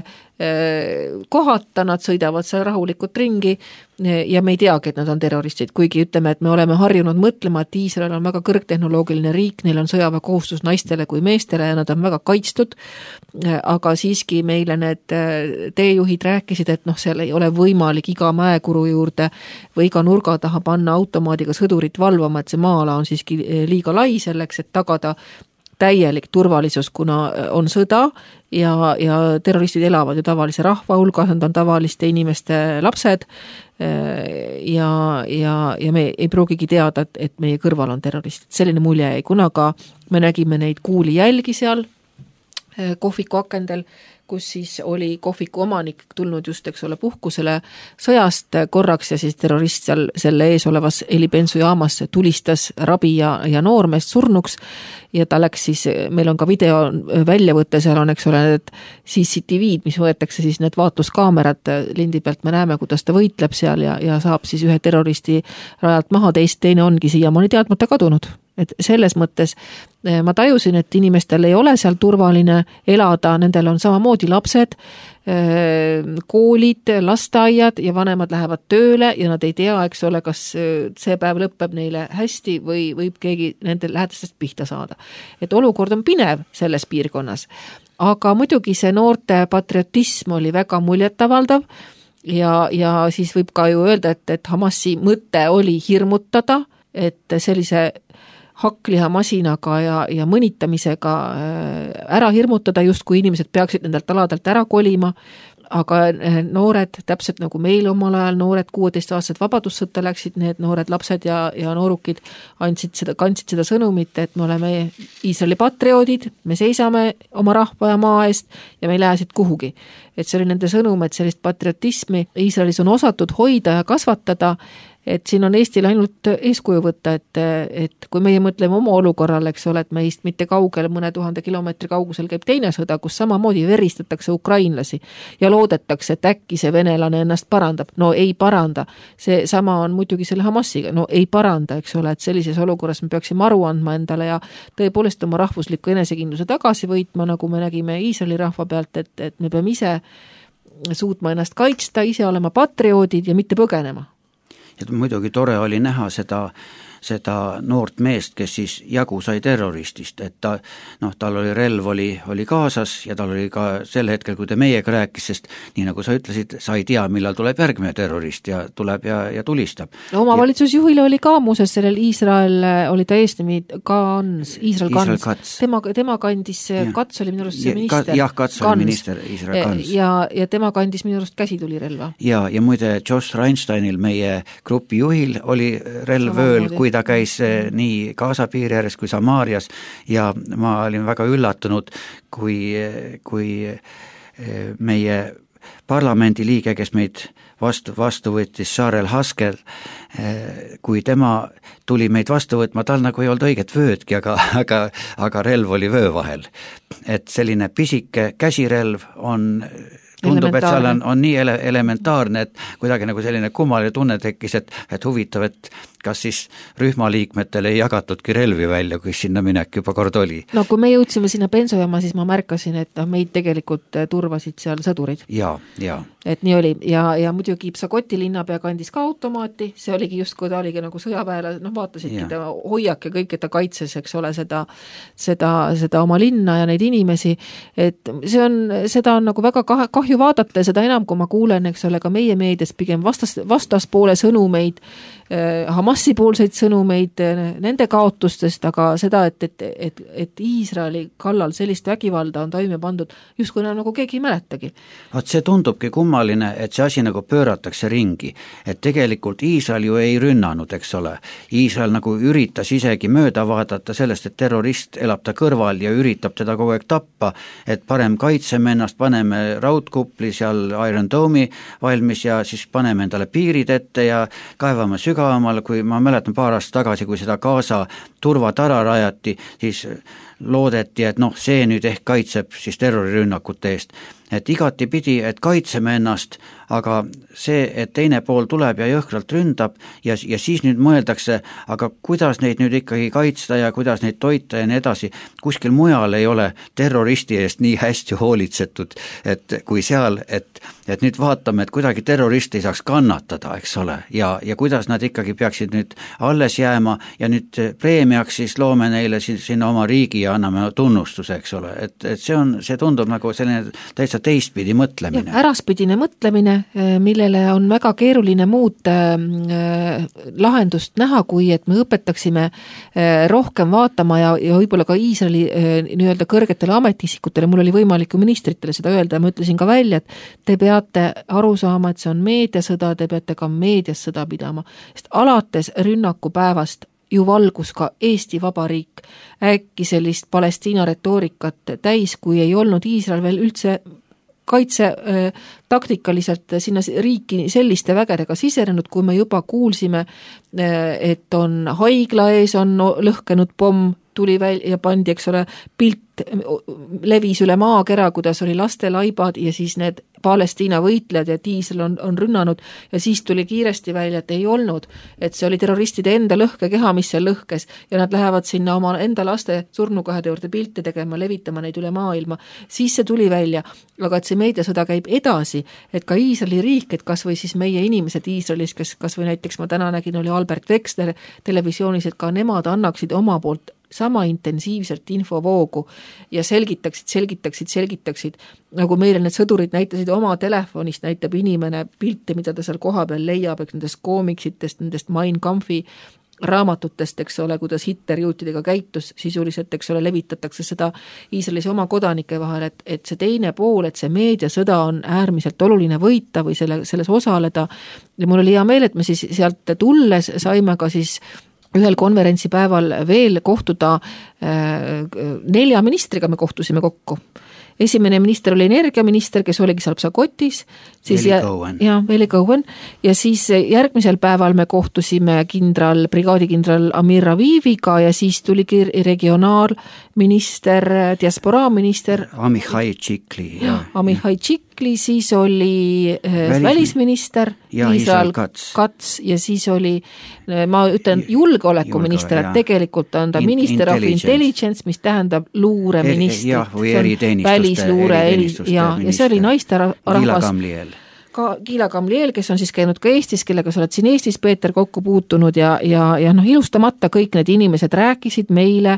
kohata, nad sõidavad seal rahulikult ringi ja me ei teagi, et nad on terroristid, kuigi ütleme, et me oleme harjunud mõtlema, et Iisrael on väga kõrgtehnoloogiline riik, neil on sõjaväekohustus naistele kui meestele ja nad on väga kaitstud, aga siiski meile need teejuhid rääkisid, et noh, seal ei ole võimalik iga mäekuru juurde või iga nurga taha panna automaadiga sõdurit valvama, et see maa-ala on siiski liiga lai selleks, et tagada täielik turvalisus, kuna on sõda ja, ja terroristid elavad ju tavalise rahva hulgas, nad on tavaliste inimeste lapsed ja, ja, ja me ei pruugigi teada, et, et meie kõrval on terroristid. Selline mulje jäi, kuna ka me nägime neid kuuli jälgi seal kohviku akendel, kus siis oli kohviku omanik tulnud just, eks ole, puhkusele sõjast korraks ja siis terrorist seal selle ees olevas helibensujaamas tulistas rabi ja, ja noormeest surnuks ja ta läks siis, meil on ka video väljavõte, seal on, eks ole, need C C T V-d, mis võetakse siis need vaatluskaamerad lindi pealt, me näeme, kuidas ta võitleb seal ja, ja saab siis ühe terroristi rajalt maha, teist teine ongi siiamaani teadmata kadunud. Et selles mõttes ma tajusin, et inimestel ei ole seal turvaline elada, nendel on samamoodi lapsed, koolid, lasteaiad ja vanemad lähevad tööle ja nad ei tea, eks ole, kas see päev lõpeb neile hästi või võib keegi nende lähedastest pihta saada. Et olukord on pinev selles piirkonnas, aga muidugi see noorte patriotism oli väga muljetavaldav ja, ja siis võib ka ju öelda, et, et Hamasi mõte oli hirmutada, et sellise hakklihamasinaga ja, ja mõnitamisega ära hirmutada, just kui inimesed peaksid nendelt aladelt ära kolima, aga noored, täpselt nagu meil omal ajal noored kuueteistaastased vabadussõtta läksid, need noored lapsed ja, ja noorukid andsid seda, kandsid seda sõnumit, et me oleme Iisraeli patrioodid, me seisame oma rahva ja maa eest ja me ei lähe siit kuhugi. Et see oli nende sõnum, et sellist patriotismi Iisraelis on osatud hoida ja kasvatada, et siin on Eestil ainult eeskuju võtta, et, et kui meie mõtleme oma olukorrale, eks ole, et meist mitte kaugel, mõne tuhande kilomeetri kaugusel käib teine sõda, kus samamoodi veristatakse ukrainlasi ja loodetakse, et äkki see venelane ennast parandab. No ei paranda. See sama on muidugi selle Hamasiga. No ei paranda, eks ole, et sellises olukorras me peaksime aru andma endale ja tõepoolest oma rahvusliku enesekindluse tagasi võitma, nagu me nägime Iisraeli rahva pealt, et, et me peame ise suutma ennast kaitsta, ise olema patrioodid ja mitte põgenema. Et muidugi tore oli näha seda, seda noort meest, kes siis jagu sai terroristist, et ta, noh, tal oli relv oli, oli kaasas ja tal oli ka sel hetkel, kui ta meiega rääkis, sest nii nagu sa ütlesid, sa ei tea, millal tuleb järgmine terrorist ja tuleb ja, ja tulistab. No, oma valitsusjuhile oli ka muuses sellel Iisrael, oli ta eesnimi Kans, Iisrael Kans, Kats. Tema, tema kandis, ja. Kats oli minu arust see minister. Jah, Kats oli minister, Iisrael Kans. Ja, ja tema kandis minu arust käsitulirelva. Ja, ja muide Josh Reinsteinil, meie grupi juhil, oli relv ööl, kui ta käis nii Gaza piiri ääres kui Samaarias ja ma olin väga üllatunud, kui, kui meie parlamendi liige, kes meid vastu, vastu võttis, Sharel Haskel, kui tema tuli meid vastu võtma, tal nagu ei olnud õiget vöödki, aga, aga, aga relv oli vöö vahel. Et selline pisike käsirelv on tundub, et seal on, on nii ele- elementaarne, et kuidagi nagu selline kummaline tunne tekkis, et, et huvitav, et kas siis rühmaliikmetele ei jagatudki relvi välja, kui sinna minek juba kord oli. No kui me jõudsime sinna bensujaama, siis ma märkasin, et meid tegelikult turvasid seal sõdurid. Ja, ja. Et nii oli. Ja, ja muidugi Psakoti linnapea kandis ka automaati, see oligi just, kui ta oligi nagu sõjaväele, noh vaatasidki ja. Ta hoiak ja kõik, et ta kaitses, eks ole, seda, seda, seda oma linna ja neid inimesi, et see on, seda on nagu väga kahju vaadata ja seda enam, kui ma kuulen, eks ole, ka meie meedias pigem vastas, vastaspoole sõnumeid, Hamasi poolseid sõnumeid nende kaotustest, aga seda, et, et, et, et Iisraeli kallal sellist vägivalda on toime pandud, just kui nagu keegi ei mäletagi. Vaat see tundubki kummaline, et see asi nagu pööratakse ringi, et tegelikult Iisrael ju ei rünnanud, eks ole. Iisrael nagu üritas isegi mööda vaadata sellest, et terrorist elab ta kõrval ja üritab teda kogu aeg tappa, et parem kaitseme ennast, paneme raudkupli seal Iron Dome'i valmis ja siis paneme endale piirid ette ja kaevame sügavamale, kui ma mäletan paar aastat tagasi, kui seda Gaza turvatara rajati, siis loodeti, et noh, see nüüd ehk kaitseb siis terrorirünnakute eest. Et igati pidi, et kaitseme ennast, aga see, et teine pool tuleb ja jõhkralt ründab ja, ja siis nüüd mõeldakse, aga kuidas neid nüüd ikkagi kaitsta ja kuidas neid toita ja nii edasi, kuskil mujal ei ole terroristi eest nii hästi hoolitsetud, et kui seal, et, et nüüd vaatame, et kuidagi terrorist ei saaks kannatada, eks ole, ja, ja kuidas nad ikkagi peaksid nüüd alles jääma ja nüüd preemiaks siis loome neile sinna oma riigi ja anname tunnustuse, eks ole, et, et see on, see tundub nagu selline täitsa teistpidi mõtlemine. Ja, äraspidine mõtlemine, millele on väga keeruline muud äh, lahendust näha, kui et me õpetaksime äh, rohkem vaatama ja, ja võib-olla ka Iisraeli äh, nii-öelda kõrgetele ametiisikutele, mul oli võimalik ju ministritele seda öelda ja ma ütlesin ka välja, et te peate aru saama, et see on meediasõda, te peate ka meedias sõda pidama, sest alates rünnakupäevast ju valgus ka Eesti Vabariik äkki sellist Palestiina retoorikat täis, kui ei olnud Iisrael veel üldse kaitse taktikaliselt sinna riiki selliste vägedega sisenenud, kui me juba kuulsime, et on haigla ees on lõhkenud pomm, tuli välja ja pandi, eks ole, pilt levis üle maakera, kuidas oli lastelaibad ja siis need Palestiina võitlejad ja Iisrael on, on rünnanud ja siis tuli kiiresti välja, et ei olnud, et see oli terroristide enda lõhkekeha, mis seal lõhkes ja nad lähevad sinna oma enda laste surnukohade juurde pilte tegema, levitama neid üle maailma, siis see tuli välja, aga et see meediasõda käib edasi, et ka Iisraeli riik, et kas või siis meie inimesed Iisraelis, kes kas või näiteks ma täna nägin, oli Albert Wexler televisioonis, et ka nemad annaksid oma poolt sama intensiivselt infovoogu ja selgitaksid, selgitaksid, selgitaksid, nagu meile need sõdurid näitasid oma telefonist, näitab inimene pilte, mida ta seal koha peal leiab, eks nendest koomiksitest, nendest Mein Kampfi raamatutest, eks ole, kuidas Hitler juutidega käitus, sisuliselt, eks ole, levitatakse seda Iisraelis oma kodanike vahel, et, et see teine pool, et see meediasõda on äärmiselt oluline võita või selle, selles osaleda ja mul oli hea meel, et me siis sealt tulles saime ka siis ühel konverentsipäeval veel kohtuda nelja ministriga me kohtusime kokku. Esimene minister oli energiaminister, kes oligi seal Psakotis, siis ja, ja Veli Cohen ja siis järgmisel päeval me kohtusime kindral, brigaadikindral Amir Raviviga ja siis tuligi regionaalminister, diasporaaminister Amihai Tšikli ja, Amihai Tšikli, siis oli Välis, välisminister Iisrael Kats. Kats ja siis oli, ma ütlen julgeolekuminister, et tegelikult on ta In, minister of intelligence, mis tähendab luureminister. Jah, või eriteenistus. Luure ja, ja see oli naiste rahvas ka Gila Gamliel, kes on siis käinud ka Eestis, kellega sa oled siin Eestis, Peeter, kokku puutunud ja, ja, ja noh, ilustamata kõik need inimesed rääkisid meile,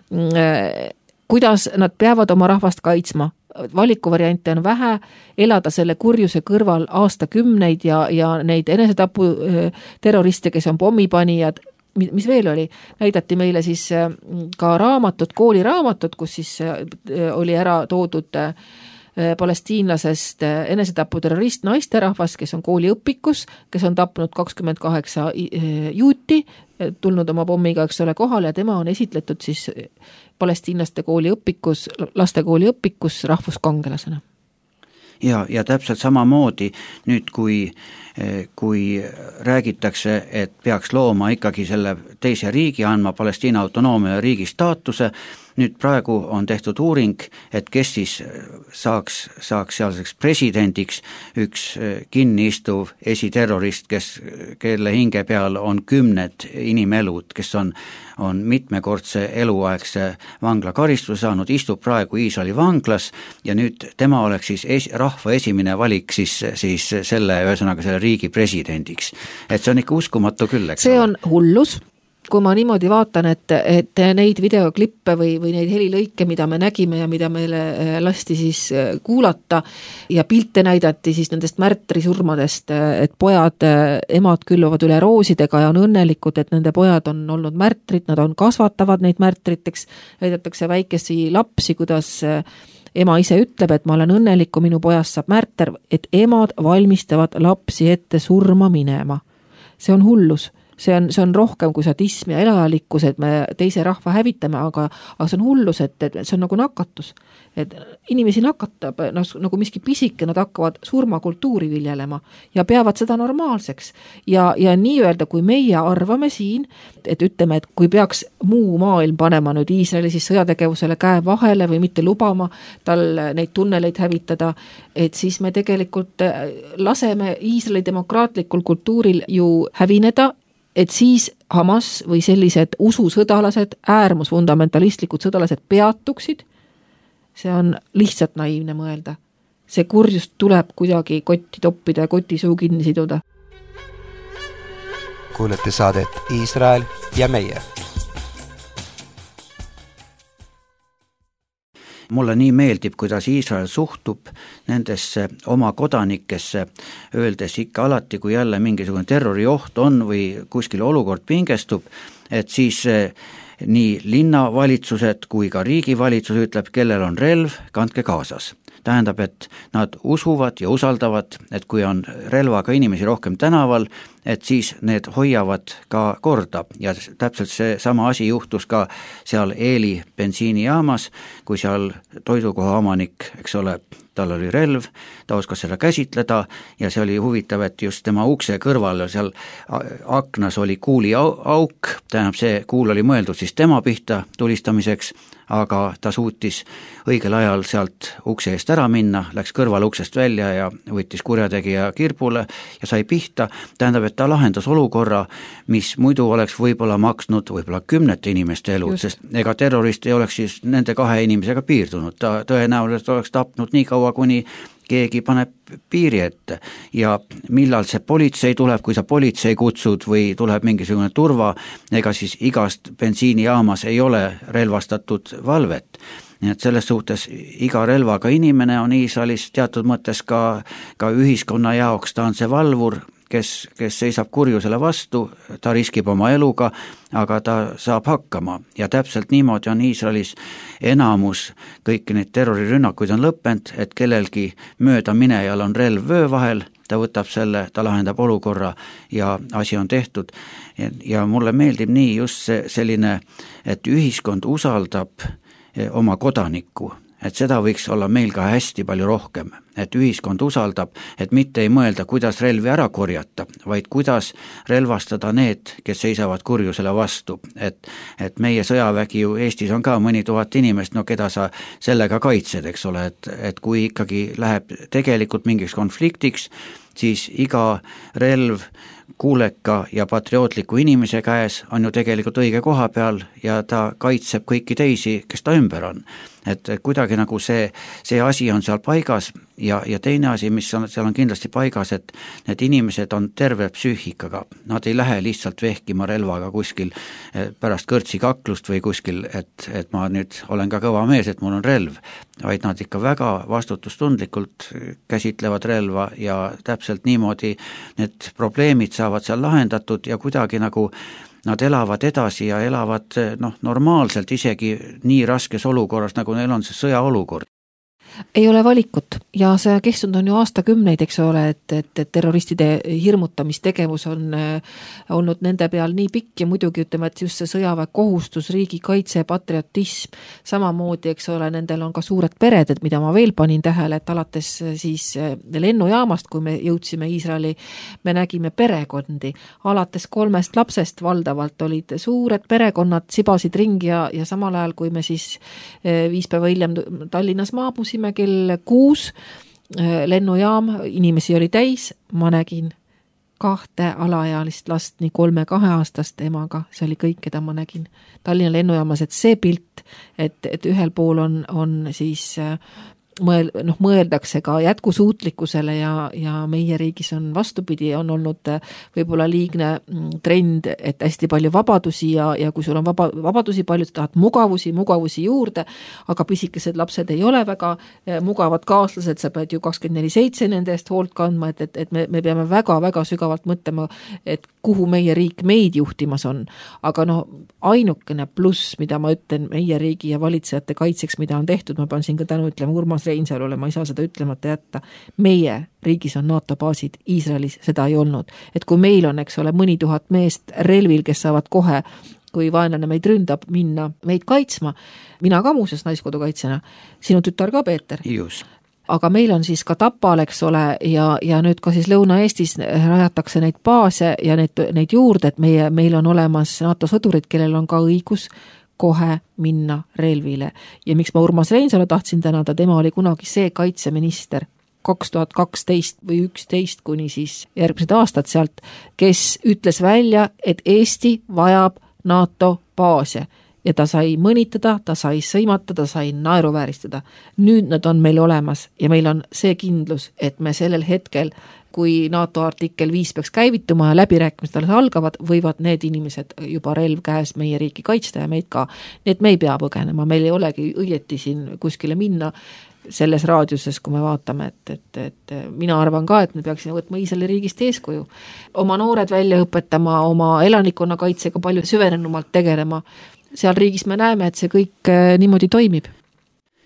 kuidas nad peavad oma rahvast kaitsma. Valikuvariante on vähe, elada selle kurjuse kõrval aastakümneid ja, ja neid enesetapu terroriste, kes on pommipanijad, mis veel oli, näidati meile siis ka raamatut, kooliraamatut, kus siis oli ära toodud palestiinlasest enesetapu terrorist naisterahvas, kes on kooliõpikus, kes on tapnud kakskümmend kaheksa juuti, tulnud oma pommiga, eks ole, kohale ja tema on esitletud siis palestiinlaste kooliõpikus, laste kooliõpikus rahvuskangelasena. Ja, ja täpselt samamoodi nüüd, kui, kui räägitakse, et peaks looma ikkagi selle teise riigi, andma Palestiina autonoomia riigi staatuse, nüüd praegu on tehtud uuring, et kes siis saaks, saaks sealseks presidendiks üks kinni istuv esiterrorist, kes, kelle hinge peal on kümned inimelud, kes on, on mitmekordse eluaegse vanglakaristuse saanud, istub praegu Iisraeli vanglas ja nüüd tema oleks siis es, rahva esimene valik siis, siis selle, ühesõnaga selle riigi presidendiks. Et see on ikka uskumatu küll, eks see on hullus. Kui ma niimoodi vaatan, et, et neid videoklippe või, või neid helilõike, mida me nägime ja mida meile lasti siis kuulata ja pilte näidati siis nendest märtrisurmadest, et pojad, emad külluvad üle roosidega ja on õnnelikud, et nende pojad on olnud märtrid, nad on kasvatavad neid märtriteks, näidatakse väikesi lapsi, kuidas ema ise ütleb, et ma olen õnnelik, kui minu pojast saab märter, et emad valmistavad lapsi ette surma minema. See on hullus. See on, see on rohkem kui sadism ja elajalikkus, et me teise rahva hävitame, aga, aga see on hullus, et, et see on nagu nakatus. Et inimesi nakatab nagu miski pisike, nad hakkavad surmakultuuri viljelema ja peavad seda normaalseks. Ja, ja nii öelda, kui meie arvame siin, et ütleme, et kui peaks muu maailm panema nüüd Iisraeli siis sõjategevusele käe vahele või mitte lubama tal neid tunneleid hävitada, et siis me tegelikult laseme Iisraeli demokraatlikul kultuuril ju hävineda, et siis Hamas või sellised ususõdalased, äärmusfundamentalistlikud sõdalased peatuksid, see on lihtsalt naiivne mõelda. See kurjus tuleb kuidagi kotti toppida ja koti suu kinni siduda. Kuulete saadet Iisrael ja meie. Mulle nii meeldib, kuidas Iisrael suhtub nendesse oma kodanikesse, öeldes ikka alati, kui jälle mingisugune terrorioht on või kuskil olukord pingestub, et siis nii linnavalitsused kui ka riigivalitsus ütleb, kellel on relv, kandke kaasas. tähendab, et nad usuvad ja usaldavad, et kui on relvaga inimesi rohkem tänaval, et siis need hoiavad ka korda ja täpselt see sama asi juhtus ka seal Eeli bensiinijaamas, kui seal toidukoha omanik, eks ole, tal oli relv, ta oskas seda käsitleda ja see oli huvitav, et just tema ukse kõrval seal aknas oli kuuli auk, tähendab see kuul oli mõeldud siis tema pihta tulistamiseks, aga ta suutis õigel ajal sealt ukse eest ära minna, läks kõrval uksest välja ja võttis kurjategija kirbule ja sai pihta, tähendab, et ta lahendas olukorra, mis muidu oleks võib-olla maksnud võib-olla kümnete inimeste elud, sest ega terrorist ei oleks siis nende kahe inimesega piirdunud, ta tõenäoliselt oleks tapnud nii kaua, kuni keegi paneb piiri ette ja millal see politsei tuleb, kui sa politsei kutsud või tuleb mingisugune turva, ega siis igast bensiinijaamas ei ole relvastatud valvet. Nii et selles suhtes iga relvaga inimene on Iisraelis teatud mõttes ka, ka ühiskonna jaoks, ta on see valvur, kes, kes seisab kurjusele vastu, ta riskib oma eluga, aga ta saab hakkama ja täpselt niimoodi on Iisraelis enamus kõiki neid terrorirünnakuid on lõppenud, et kellelgi mööda minejal on relv vöö vahel, ta võtab selle, ta lahendab olukorra ja asi on tehtud. Ja, ja mulle meeldib nii just see, selline, et ühiskond usaldab oma kodanikku, et seda võiks olla meil ka hästi palju rohkem, et ühiskond usaldab, et mitte ei mõelda, kuidas relvi ära korjata, vaid kuidas relvastada need, kes seisavad kurjusele vastu. Et, et meie sõjavägi ju Eestis on ka mõni tuhat inimest, no keda sa sellega kaitsed, eks ole, et, et kui ikkagi läheb tegelikult mingiks konfliktiks, siis iga relv kuuleka ja patriootliku inimese käes on ju tegelikult õige koha peal ja ta kaitseb kõiki teisi, kes ta ümber on. Et kuidagi nagu see, see asi on seal paigas ja, ja teine asi, mis on, seal on kindlasti paigas, et need inimesed on terve psüühikaga, nad ei lähe lihtsalt vehkima relvaga kuskil pärast kõrtsikaklust või kuskil, et, et ma nüüd olen ka kõva mees, et mul on relv, vaid nad ikka väga vastutustundlikult käsitlevad relva ja täpselt niimoodi need probleemid saavad seal lahendatud ja kuidagi nagu nad elavad edasi ja elavad noh, normaalselt isegi nii raskes olukorras, nagu neil on see sõjaolukord. Ei ole valikut ja see kestnud on ju aastakümneid, eks ole, et, et, et terroristide hirmutamistegevus on äh, olnud nende peal nii pikk ja muidugi ütleme, et just see sõjaväe kohustus, riigikaitse, patriotism, samamoodi, eks ole, nendel on ka suured pered, et mida ma veel panin tähele, et alates siis lennujaamast, kui me jõudsime Iisraeli, me nägime perekondi, alates kolmest lapsest valdavalt olid suured perekonnad, sibasid ringi ja, ja samal ajal, kui me siis äh, viis päeva hiljem Tallinnas maabusime, kell kuus lennujaam, inimesi oli täis, ma nägin kahte alaealist last, nii kolme kaheaastast emaga, see oli kõik, keda ma nägin Tallinna lennujaamas, et see pilt, et, et ühel pool on, on siis mõel, noh, mõeldakse ka jätkusuutlikkusele ja, ja meie riigis on vastupidi, on olnud võib-olla liigne trend, et hästi palju vabadusi ja, ja kui sul on vaba, vabadusi palju, sa tahad mugavusi, mugavusi juurde, aga pisikesed lapsed ei ole väga mugavad kaaslased, sa pead ju kakskümmend neli seitse nende eest hoolt kandma, et, et, et me, me peame väga-väga sügavalt mõtlema, et kuhu meie riik meid juhtimas on. Aga no ainukene pluss, mida ma ütlen meie riigi ja valitsejate kaitseks, mida on tehtud, ma pean siin ka tänu ütlema Urmas Reinsalule, ma ei saa seda ütlemata jätta. Meie riigis on NATO baasid, Iisraelis seda ei olnud. Et kui meil on, eks ole, mõni tuhat meest relvil, kes saavad kohe, kui vaenlane meid ründab, minna meid kaitsma, mina ka muuseas naiskodukaitsena, sinu tütar ka, Peeter. Just. Aga meil on siis ka Tapal, eks ole, ja, ja nüüd ka siis Lõuna-Eestis rajatakse neid baase ja neid, neid juurde, et meie, meil on olemas NATO sõdurid, kellel on ka õigus kohe minna relvile. Ja miks ma Urmas Reinsalu tahtsin tänada, tema oli kunagi see kaitseminister kaks tuhat kaksteist või üksteist kuni siis järgmised aastad sealt, kes ütles välja, et Eesti vajab NATO baase. Ja ta sai mõnitada, ta sai sõimata, ta sai naeruvääristada. Nüüd nad on meil olemas ja meil on see kindlus, et me sellel hetkel, kui NATO artikkel viis peaks käivituma ja läbirääkimised alles algavad, võivad need inimesed juba relv käes meie riiki kaitsta ja meid ka. Nii et me ei pea põgenema, meil ei olegi õieti siin kuskile minna selles raadiuses, kui me vaatame, et, et, et mina arvan ka, et me peaksime võtma Iisraeli riigist eeskuju. Oma noored välja õpetama, oma elanikkonna kaitsega palju süvenenumalt tegelema. Seal riigis me näeme, et see kõik niimoodi toimib.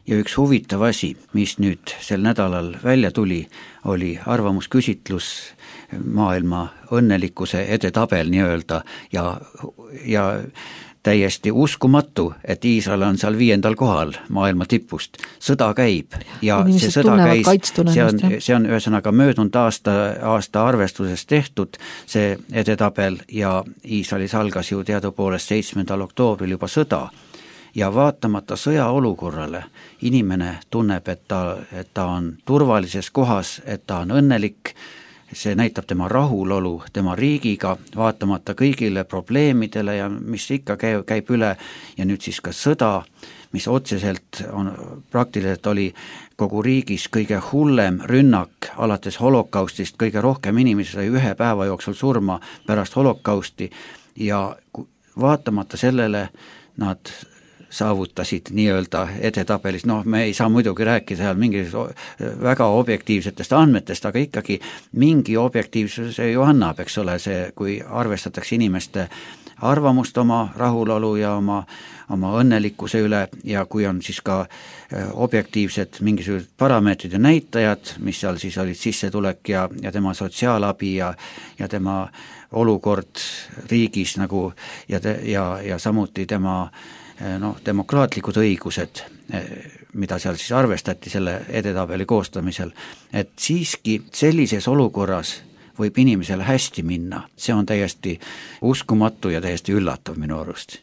ja üks huvitav asi, mis nüüd sel nädalal välja tuli, oli arvamusküsitlus maailma õnnelikkuse edetabel nii-öelda ja, ja täiesti uskumatu, et Iisrael on seal viiendal kohal maailma tipust. Sõda käib ja inimesed see sõda käis, see on, ennast, see on ühesõnaga möödunud aasta, aasta arvestuses tehtud, see edetabel ja Iisraelis algas ju teadupoolest seitsmendal oktoobril juba sõda ja vaatamata sõjaolukorrale inimene tunneb, et ta, et ta on turvalises kohas, et ta on õnnelik, see näitab tema rahulolu tema riigiga, vaatamata kõigile probleemidele ja mis ikka käib, käib üle ja nüüd siis ka sõda, mis otseselt on, praktiliselt oli kogu riigis kõige hullem rünnak alates holokaustist, kõige rohkem inimesi sai ühe päeva jooksul surma pärast holokausti ja vaatamata sellele nad saavutasid nii-öelda edetabelis, noh, me ei saa muidugi rääkida seal mingis väga objektiivsetest andmetest, aga ikkagi mingi objektiivsuse ju annab, eks ole, see, kui arvestatakse inimeste arvamust oma rahulolu ja oma, oma õnnelikkuse üle ja kui on siis ka objektiivsed mingisugused parameetrid ja näitajad, mis seal siis olid sissetulek ja, ja tema sotsiaalabi ja, ja tema olukord riigis nagu ja, te, ja, ja samuti tema noh, demokraatlikud õigused, mida seal siis arvestati selle edetabeli koostamisel, et siiski sellises olukorras võib inimesel hästi minna, see on täiesti uskumatu ja täiesti üllatav minu arust.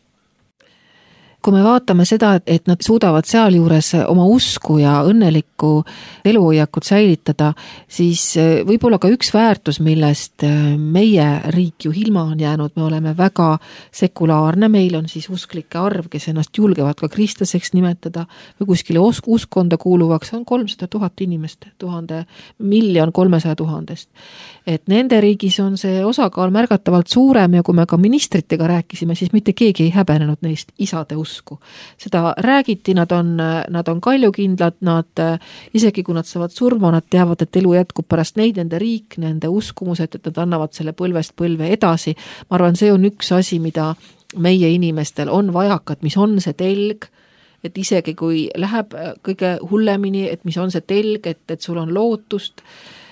Kui me vaatame seda, et nad suudavad sealjuures oma usku ja õnnelikku eluhoiakut säilitada, siis võib-olla ka üks väärtus, millest meie riik ju ilma on jäänud, me oleme väga sekulaarne, meil on siis usklike arv, kes ennast julgevad ka kristlaseks nimetada või kuskile usk- uskonda kuuluvaks, on kolmsada tuhat inimest, tuhande miljon kolmesaja tuhandest. Et nende riigis on see osakaal märgatavalt suurem ja kui me ka ministritega rääkisime, siis mitte keegi ei häbenenud neist isade usku. Seda räägiti, nad on, nad on kaljukindlad, nad isegi kui nad saavad surma, nad teavad, et elu jätkub pärast neid, nende riik, nende uskumused, et nad annavad selle põlvest põlve edasi. Ma arvan, see on üks asi, mida meie inimestel on vajakat, mis on see telg, et isegi kui läheb kõige hullemini, et mis on see telg, et, et sul on lootust,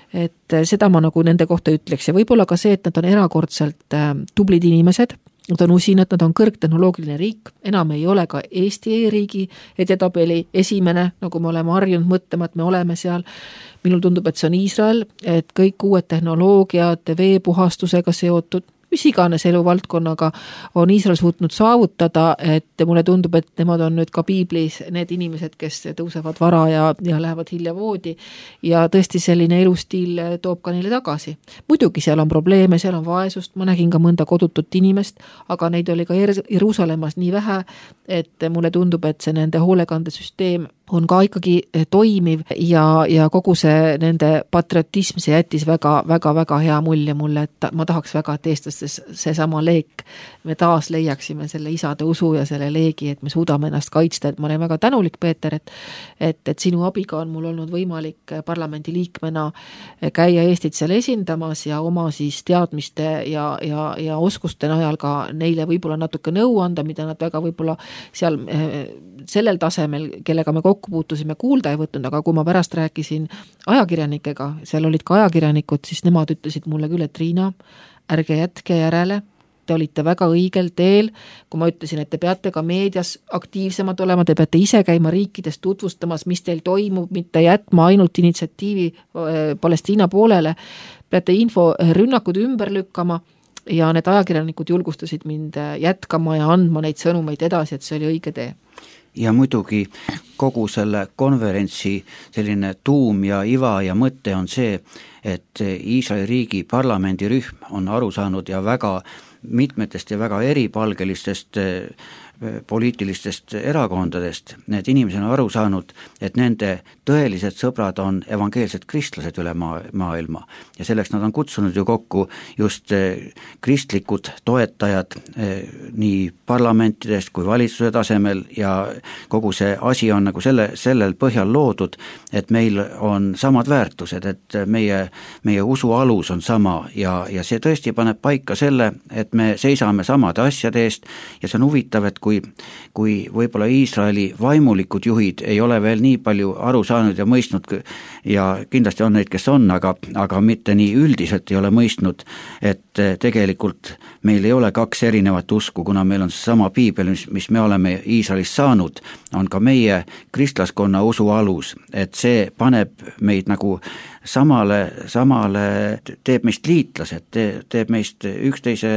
et seda ma nagu nende kohta ütleks ja võib-olla ka see, et nad on erakordselt tublid inimesed, nad on usinad, nad on kõrgtehnoloogiline riik, enam ei ole ka Eesti e-riigi edetabeli esimene, nagu me oleme harjunud mõtlema, et me oleme seal. Minul tundub, et see on Iisrael, et kõik uued tehnoloogiad, veepuhastusega seotud, mis iganes eluvaldkonnaga on Iisrael suutnud saavutada, et mulle tundub, et nemad on nüüd ka piiblis need inimesed, kes tõusevad vara ja, ja lähevad hilja voodi ja tõesti selline elustiil toob ka neile tagasi. Muidugi seal on probleeme, seal on vaesust, ma nägin ka mõnda kodutut inimest, aga neid oli ka Jeruusalemmas nii vähe, et mulle tundub, et see nende hoolekandesüsteem on ka ikkagi toimiv ja, ja kogu see nende patriotism, see jättis väga, väga, väga hea mulje mulle, et ma tahaks väga, et eestlastes see sama leek, me taas leiaksime selle isade usu ja selle leegi, et me suudame ennast kaitsta, et ma olen väga tänulik, Peeter, et, et, et sinu abiga on mul olnud võimalik parlamendi liikmena käia Eestit seal esindamas ja oma siis teadmiste ja, ja, ja oskuste najal ka neile võib-olla natuke nõu anda, mida nad väga võib-olla seal sellel tasemel, kellega me kokku puutusime, kuulda ei võtnud, aga kui ma pärast rääkisin ajakirjanikega, seal olid ka ajakirjanikud, siis nemad ütlesid mulle küll, et Riina, ärge jätke järele, te olite väga õigel teel, kui ma ütlesin, et te peate ka meedias aktiivsemad olema, te peate ise käima riikides tutvustamas, mis teil toimub, mitte jätma ainult initsiatiivi Palestiina poolele, peate inforünnakud ümber lükkama ja need ajakirjanikud julgustasid mind jätkama ja andma neid sõnumeid edasi, et see oli õige tee. Ja muidugi kogu selle konverentsi selline tuum ja iva ja mõte on see, et Iisraeli riigi parlamendirühm on aru saanud ja väga mitmetest ja väga eripalgelistest poliitilistest erakondadest, need inimesed on aru saanud, et nende tõelised sõbrad on evangeelsed kristlased üle maa, maailma ja selleks nad on kutsunud ju kokku just kristlikud toetajad nii parlamentidest kui valitsuse tasemel ja kogu see asi on nagu selle, sellel põhjal loodud, et meil on samad väärtused, et meie, meie usu alus on sama ja, ja see tõesti paneb paika selle, et me seisame samade asjade eest ja see on huvitav, et kui kui, kui võib-olla Iisraeli vaimulikud juhid ei ole veel nii palju aru saanud ja mõistnud ja kindlasti on neid, kes on, aga, aga mitte nii üldiselt ei ole mõistnud, et tegelikult meil ei ole kaks erinevat usku, kuna meil on sama piibel, mis, mis me oleme Iisraelist saanud, on ka meie kristlaskonna usu alus, et see paneb meid nagu samale, samale teeb meist liitlased, teeb meist üksteise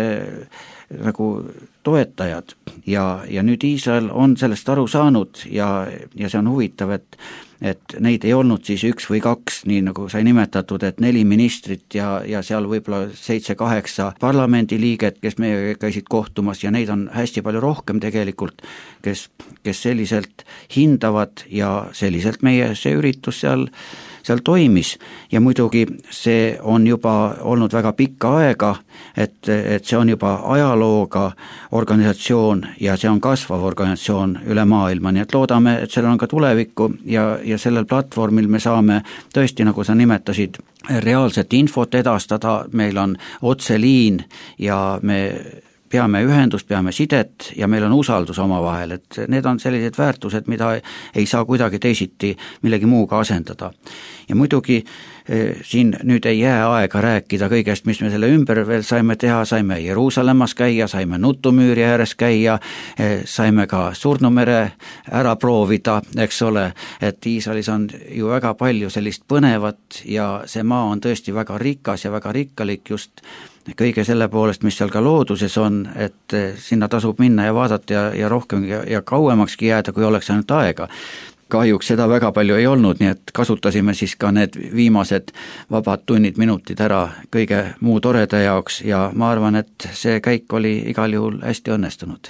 nagu toetajad ja, ja nüüd Iisrael on sellest aru saanud ja, ja see on huvitav, et et neid ei olnud siis üks või kaks, nii nagu sai nimetatud, et neli ministrit ja, ja seal võib-olla seitse-kaheksa parlamendiliiget, kes meiega käisid kohtumas ja neid on hästi palju rohkem tegelikult, kes, kes selliselt hindavad ja selliselt meie see üritus seal seal toimis ja muidugi see on juba olnud väga pikka aega, et, et see on juba ajalooga organisatsioon ja see on kasvav organisatsioon üle maailma, nii et loodame, et sellel on ka tulevikku ja, ja sellel platvormil me saame tõesti, nagu sa nimetasid, reaalset infot edastada, meil on otseliin ja me peame ühendust, peame sidet ja meil on usaldus omavahel, et need on sellised väärtused, mida ei saa kuidagi teisiti millegi muuga asendada. Ja muidugi eh, siin nüüd ei jää aega rääkida kõigest, mis me selle ümber veel saime teha, saime Jeruusalemmas käia, saime Nutumüüri ääres käia, eh, saime ka Surnumere ära proovida, eks ole, et Iisraelis on ju väga palju sellist põnevat ja see maa on tõesti väga rikas ja väga rikkalik just kõige selle poolest, mis seal ka looduses on, et sinna tasub minna ja vaadata ja, ja rohkem ja, ja kauemakski jääda, kui oleks ainult aega. Kahjuks seda väga palju ei olnud, nii et kasutasime siis ka need viimased vabad tunnid, minutid ära kõige muu toreda jaoks ja ma arvan, et see käik oli igal juhul hästi õnnestunud.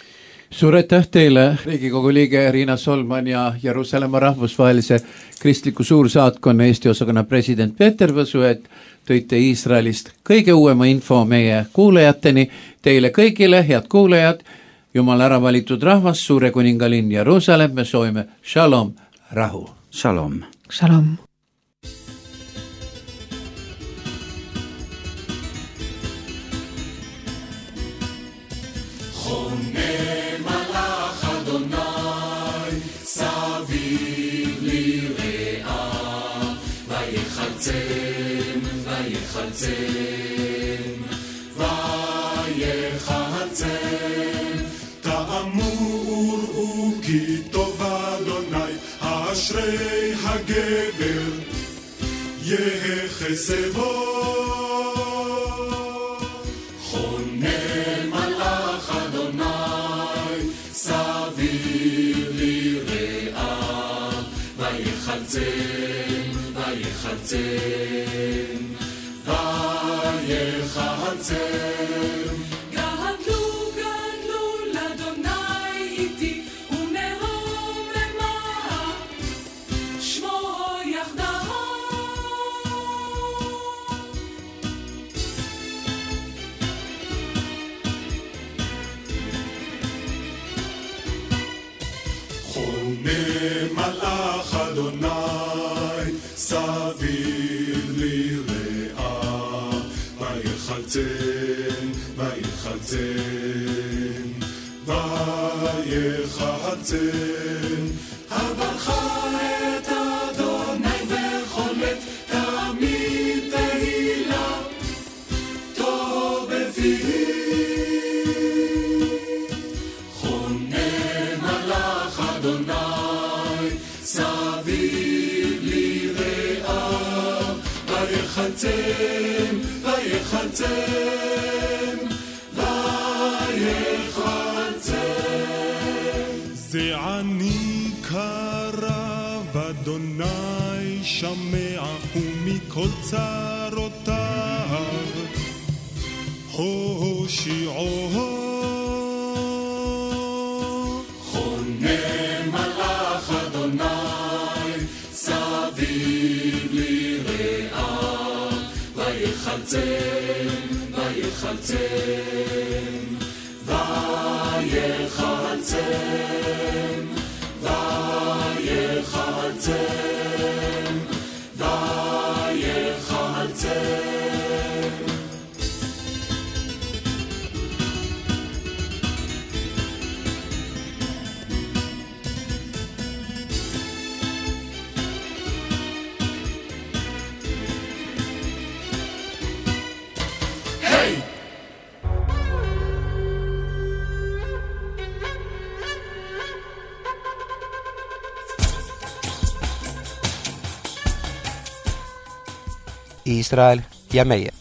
Suur aitäh teile, Riigikogu liige Riina Solman ja Jeruusalemma rahvusvahelise kristliku suursaatkonna Eesti osakonna president Peeter Võsu, et tõite Iisraelist kõige uuema info meie kuulajateni. Teile kõigile, head kuulajad, Jumal ära valitud rahvas, suure kuningalinn Jeruusalemm, me soovime shalom, rahu. Shalom. Shalom. ויחלצם, ויחלצם, תאמור וכי טוב אדוני, אשרי הגבר, יחסבו. חונן מלאך אדוני, סביב לרעה, ויחלצם, ויחלצם. ויחלצם גדלו גדלו לאדוני איתי ונרוממה שמו יחדיו חונן מלאך אדוני סביב לרעה ויחלצם, ויחלצם, ויחלצם. הבלכה את אדוני בכל עת, תמיד תהילה, טוב בפיו. חונן מלאך אדוני, סביב לרעה, ויחלצם, ויחלצם, ויחלצם. זה עני קרב אדוני שמע ומכל צרותיו הושיעו. חונן מלאך אדוני סביב לרעה ויחלצם, ויחלצם, ויחלצם, ויחלצם, ויחלצם. Iisrael ja meie.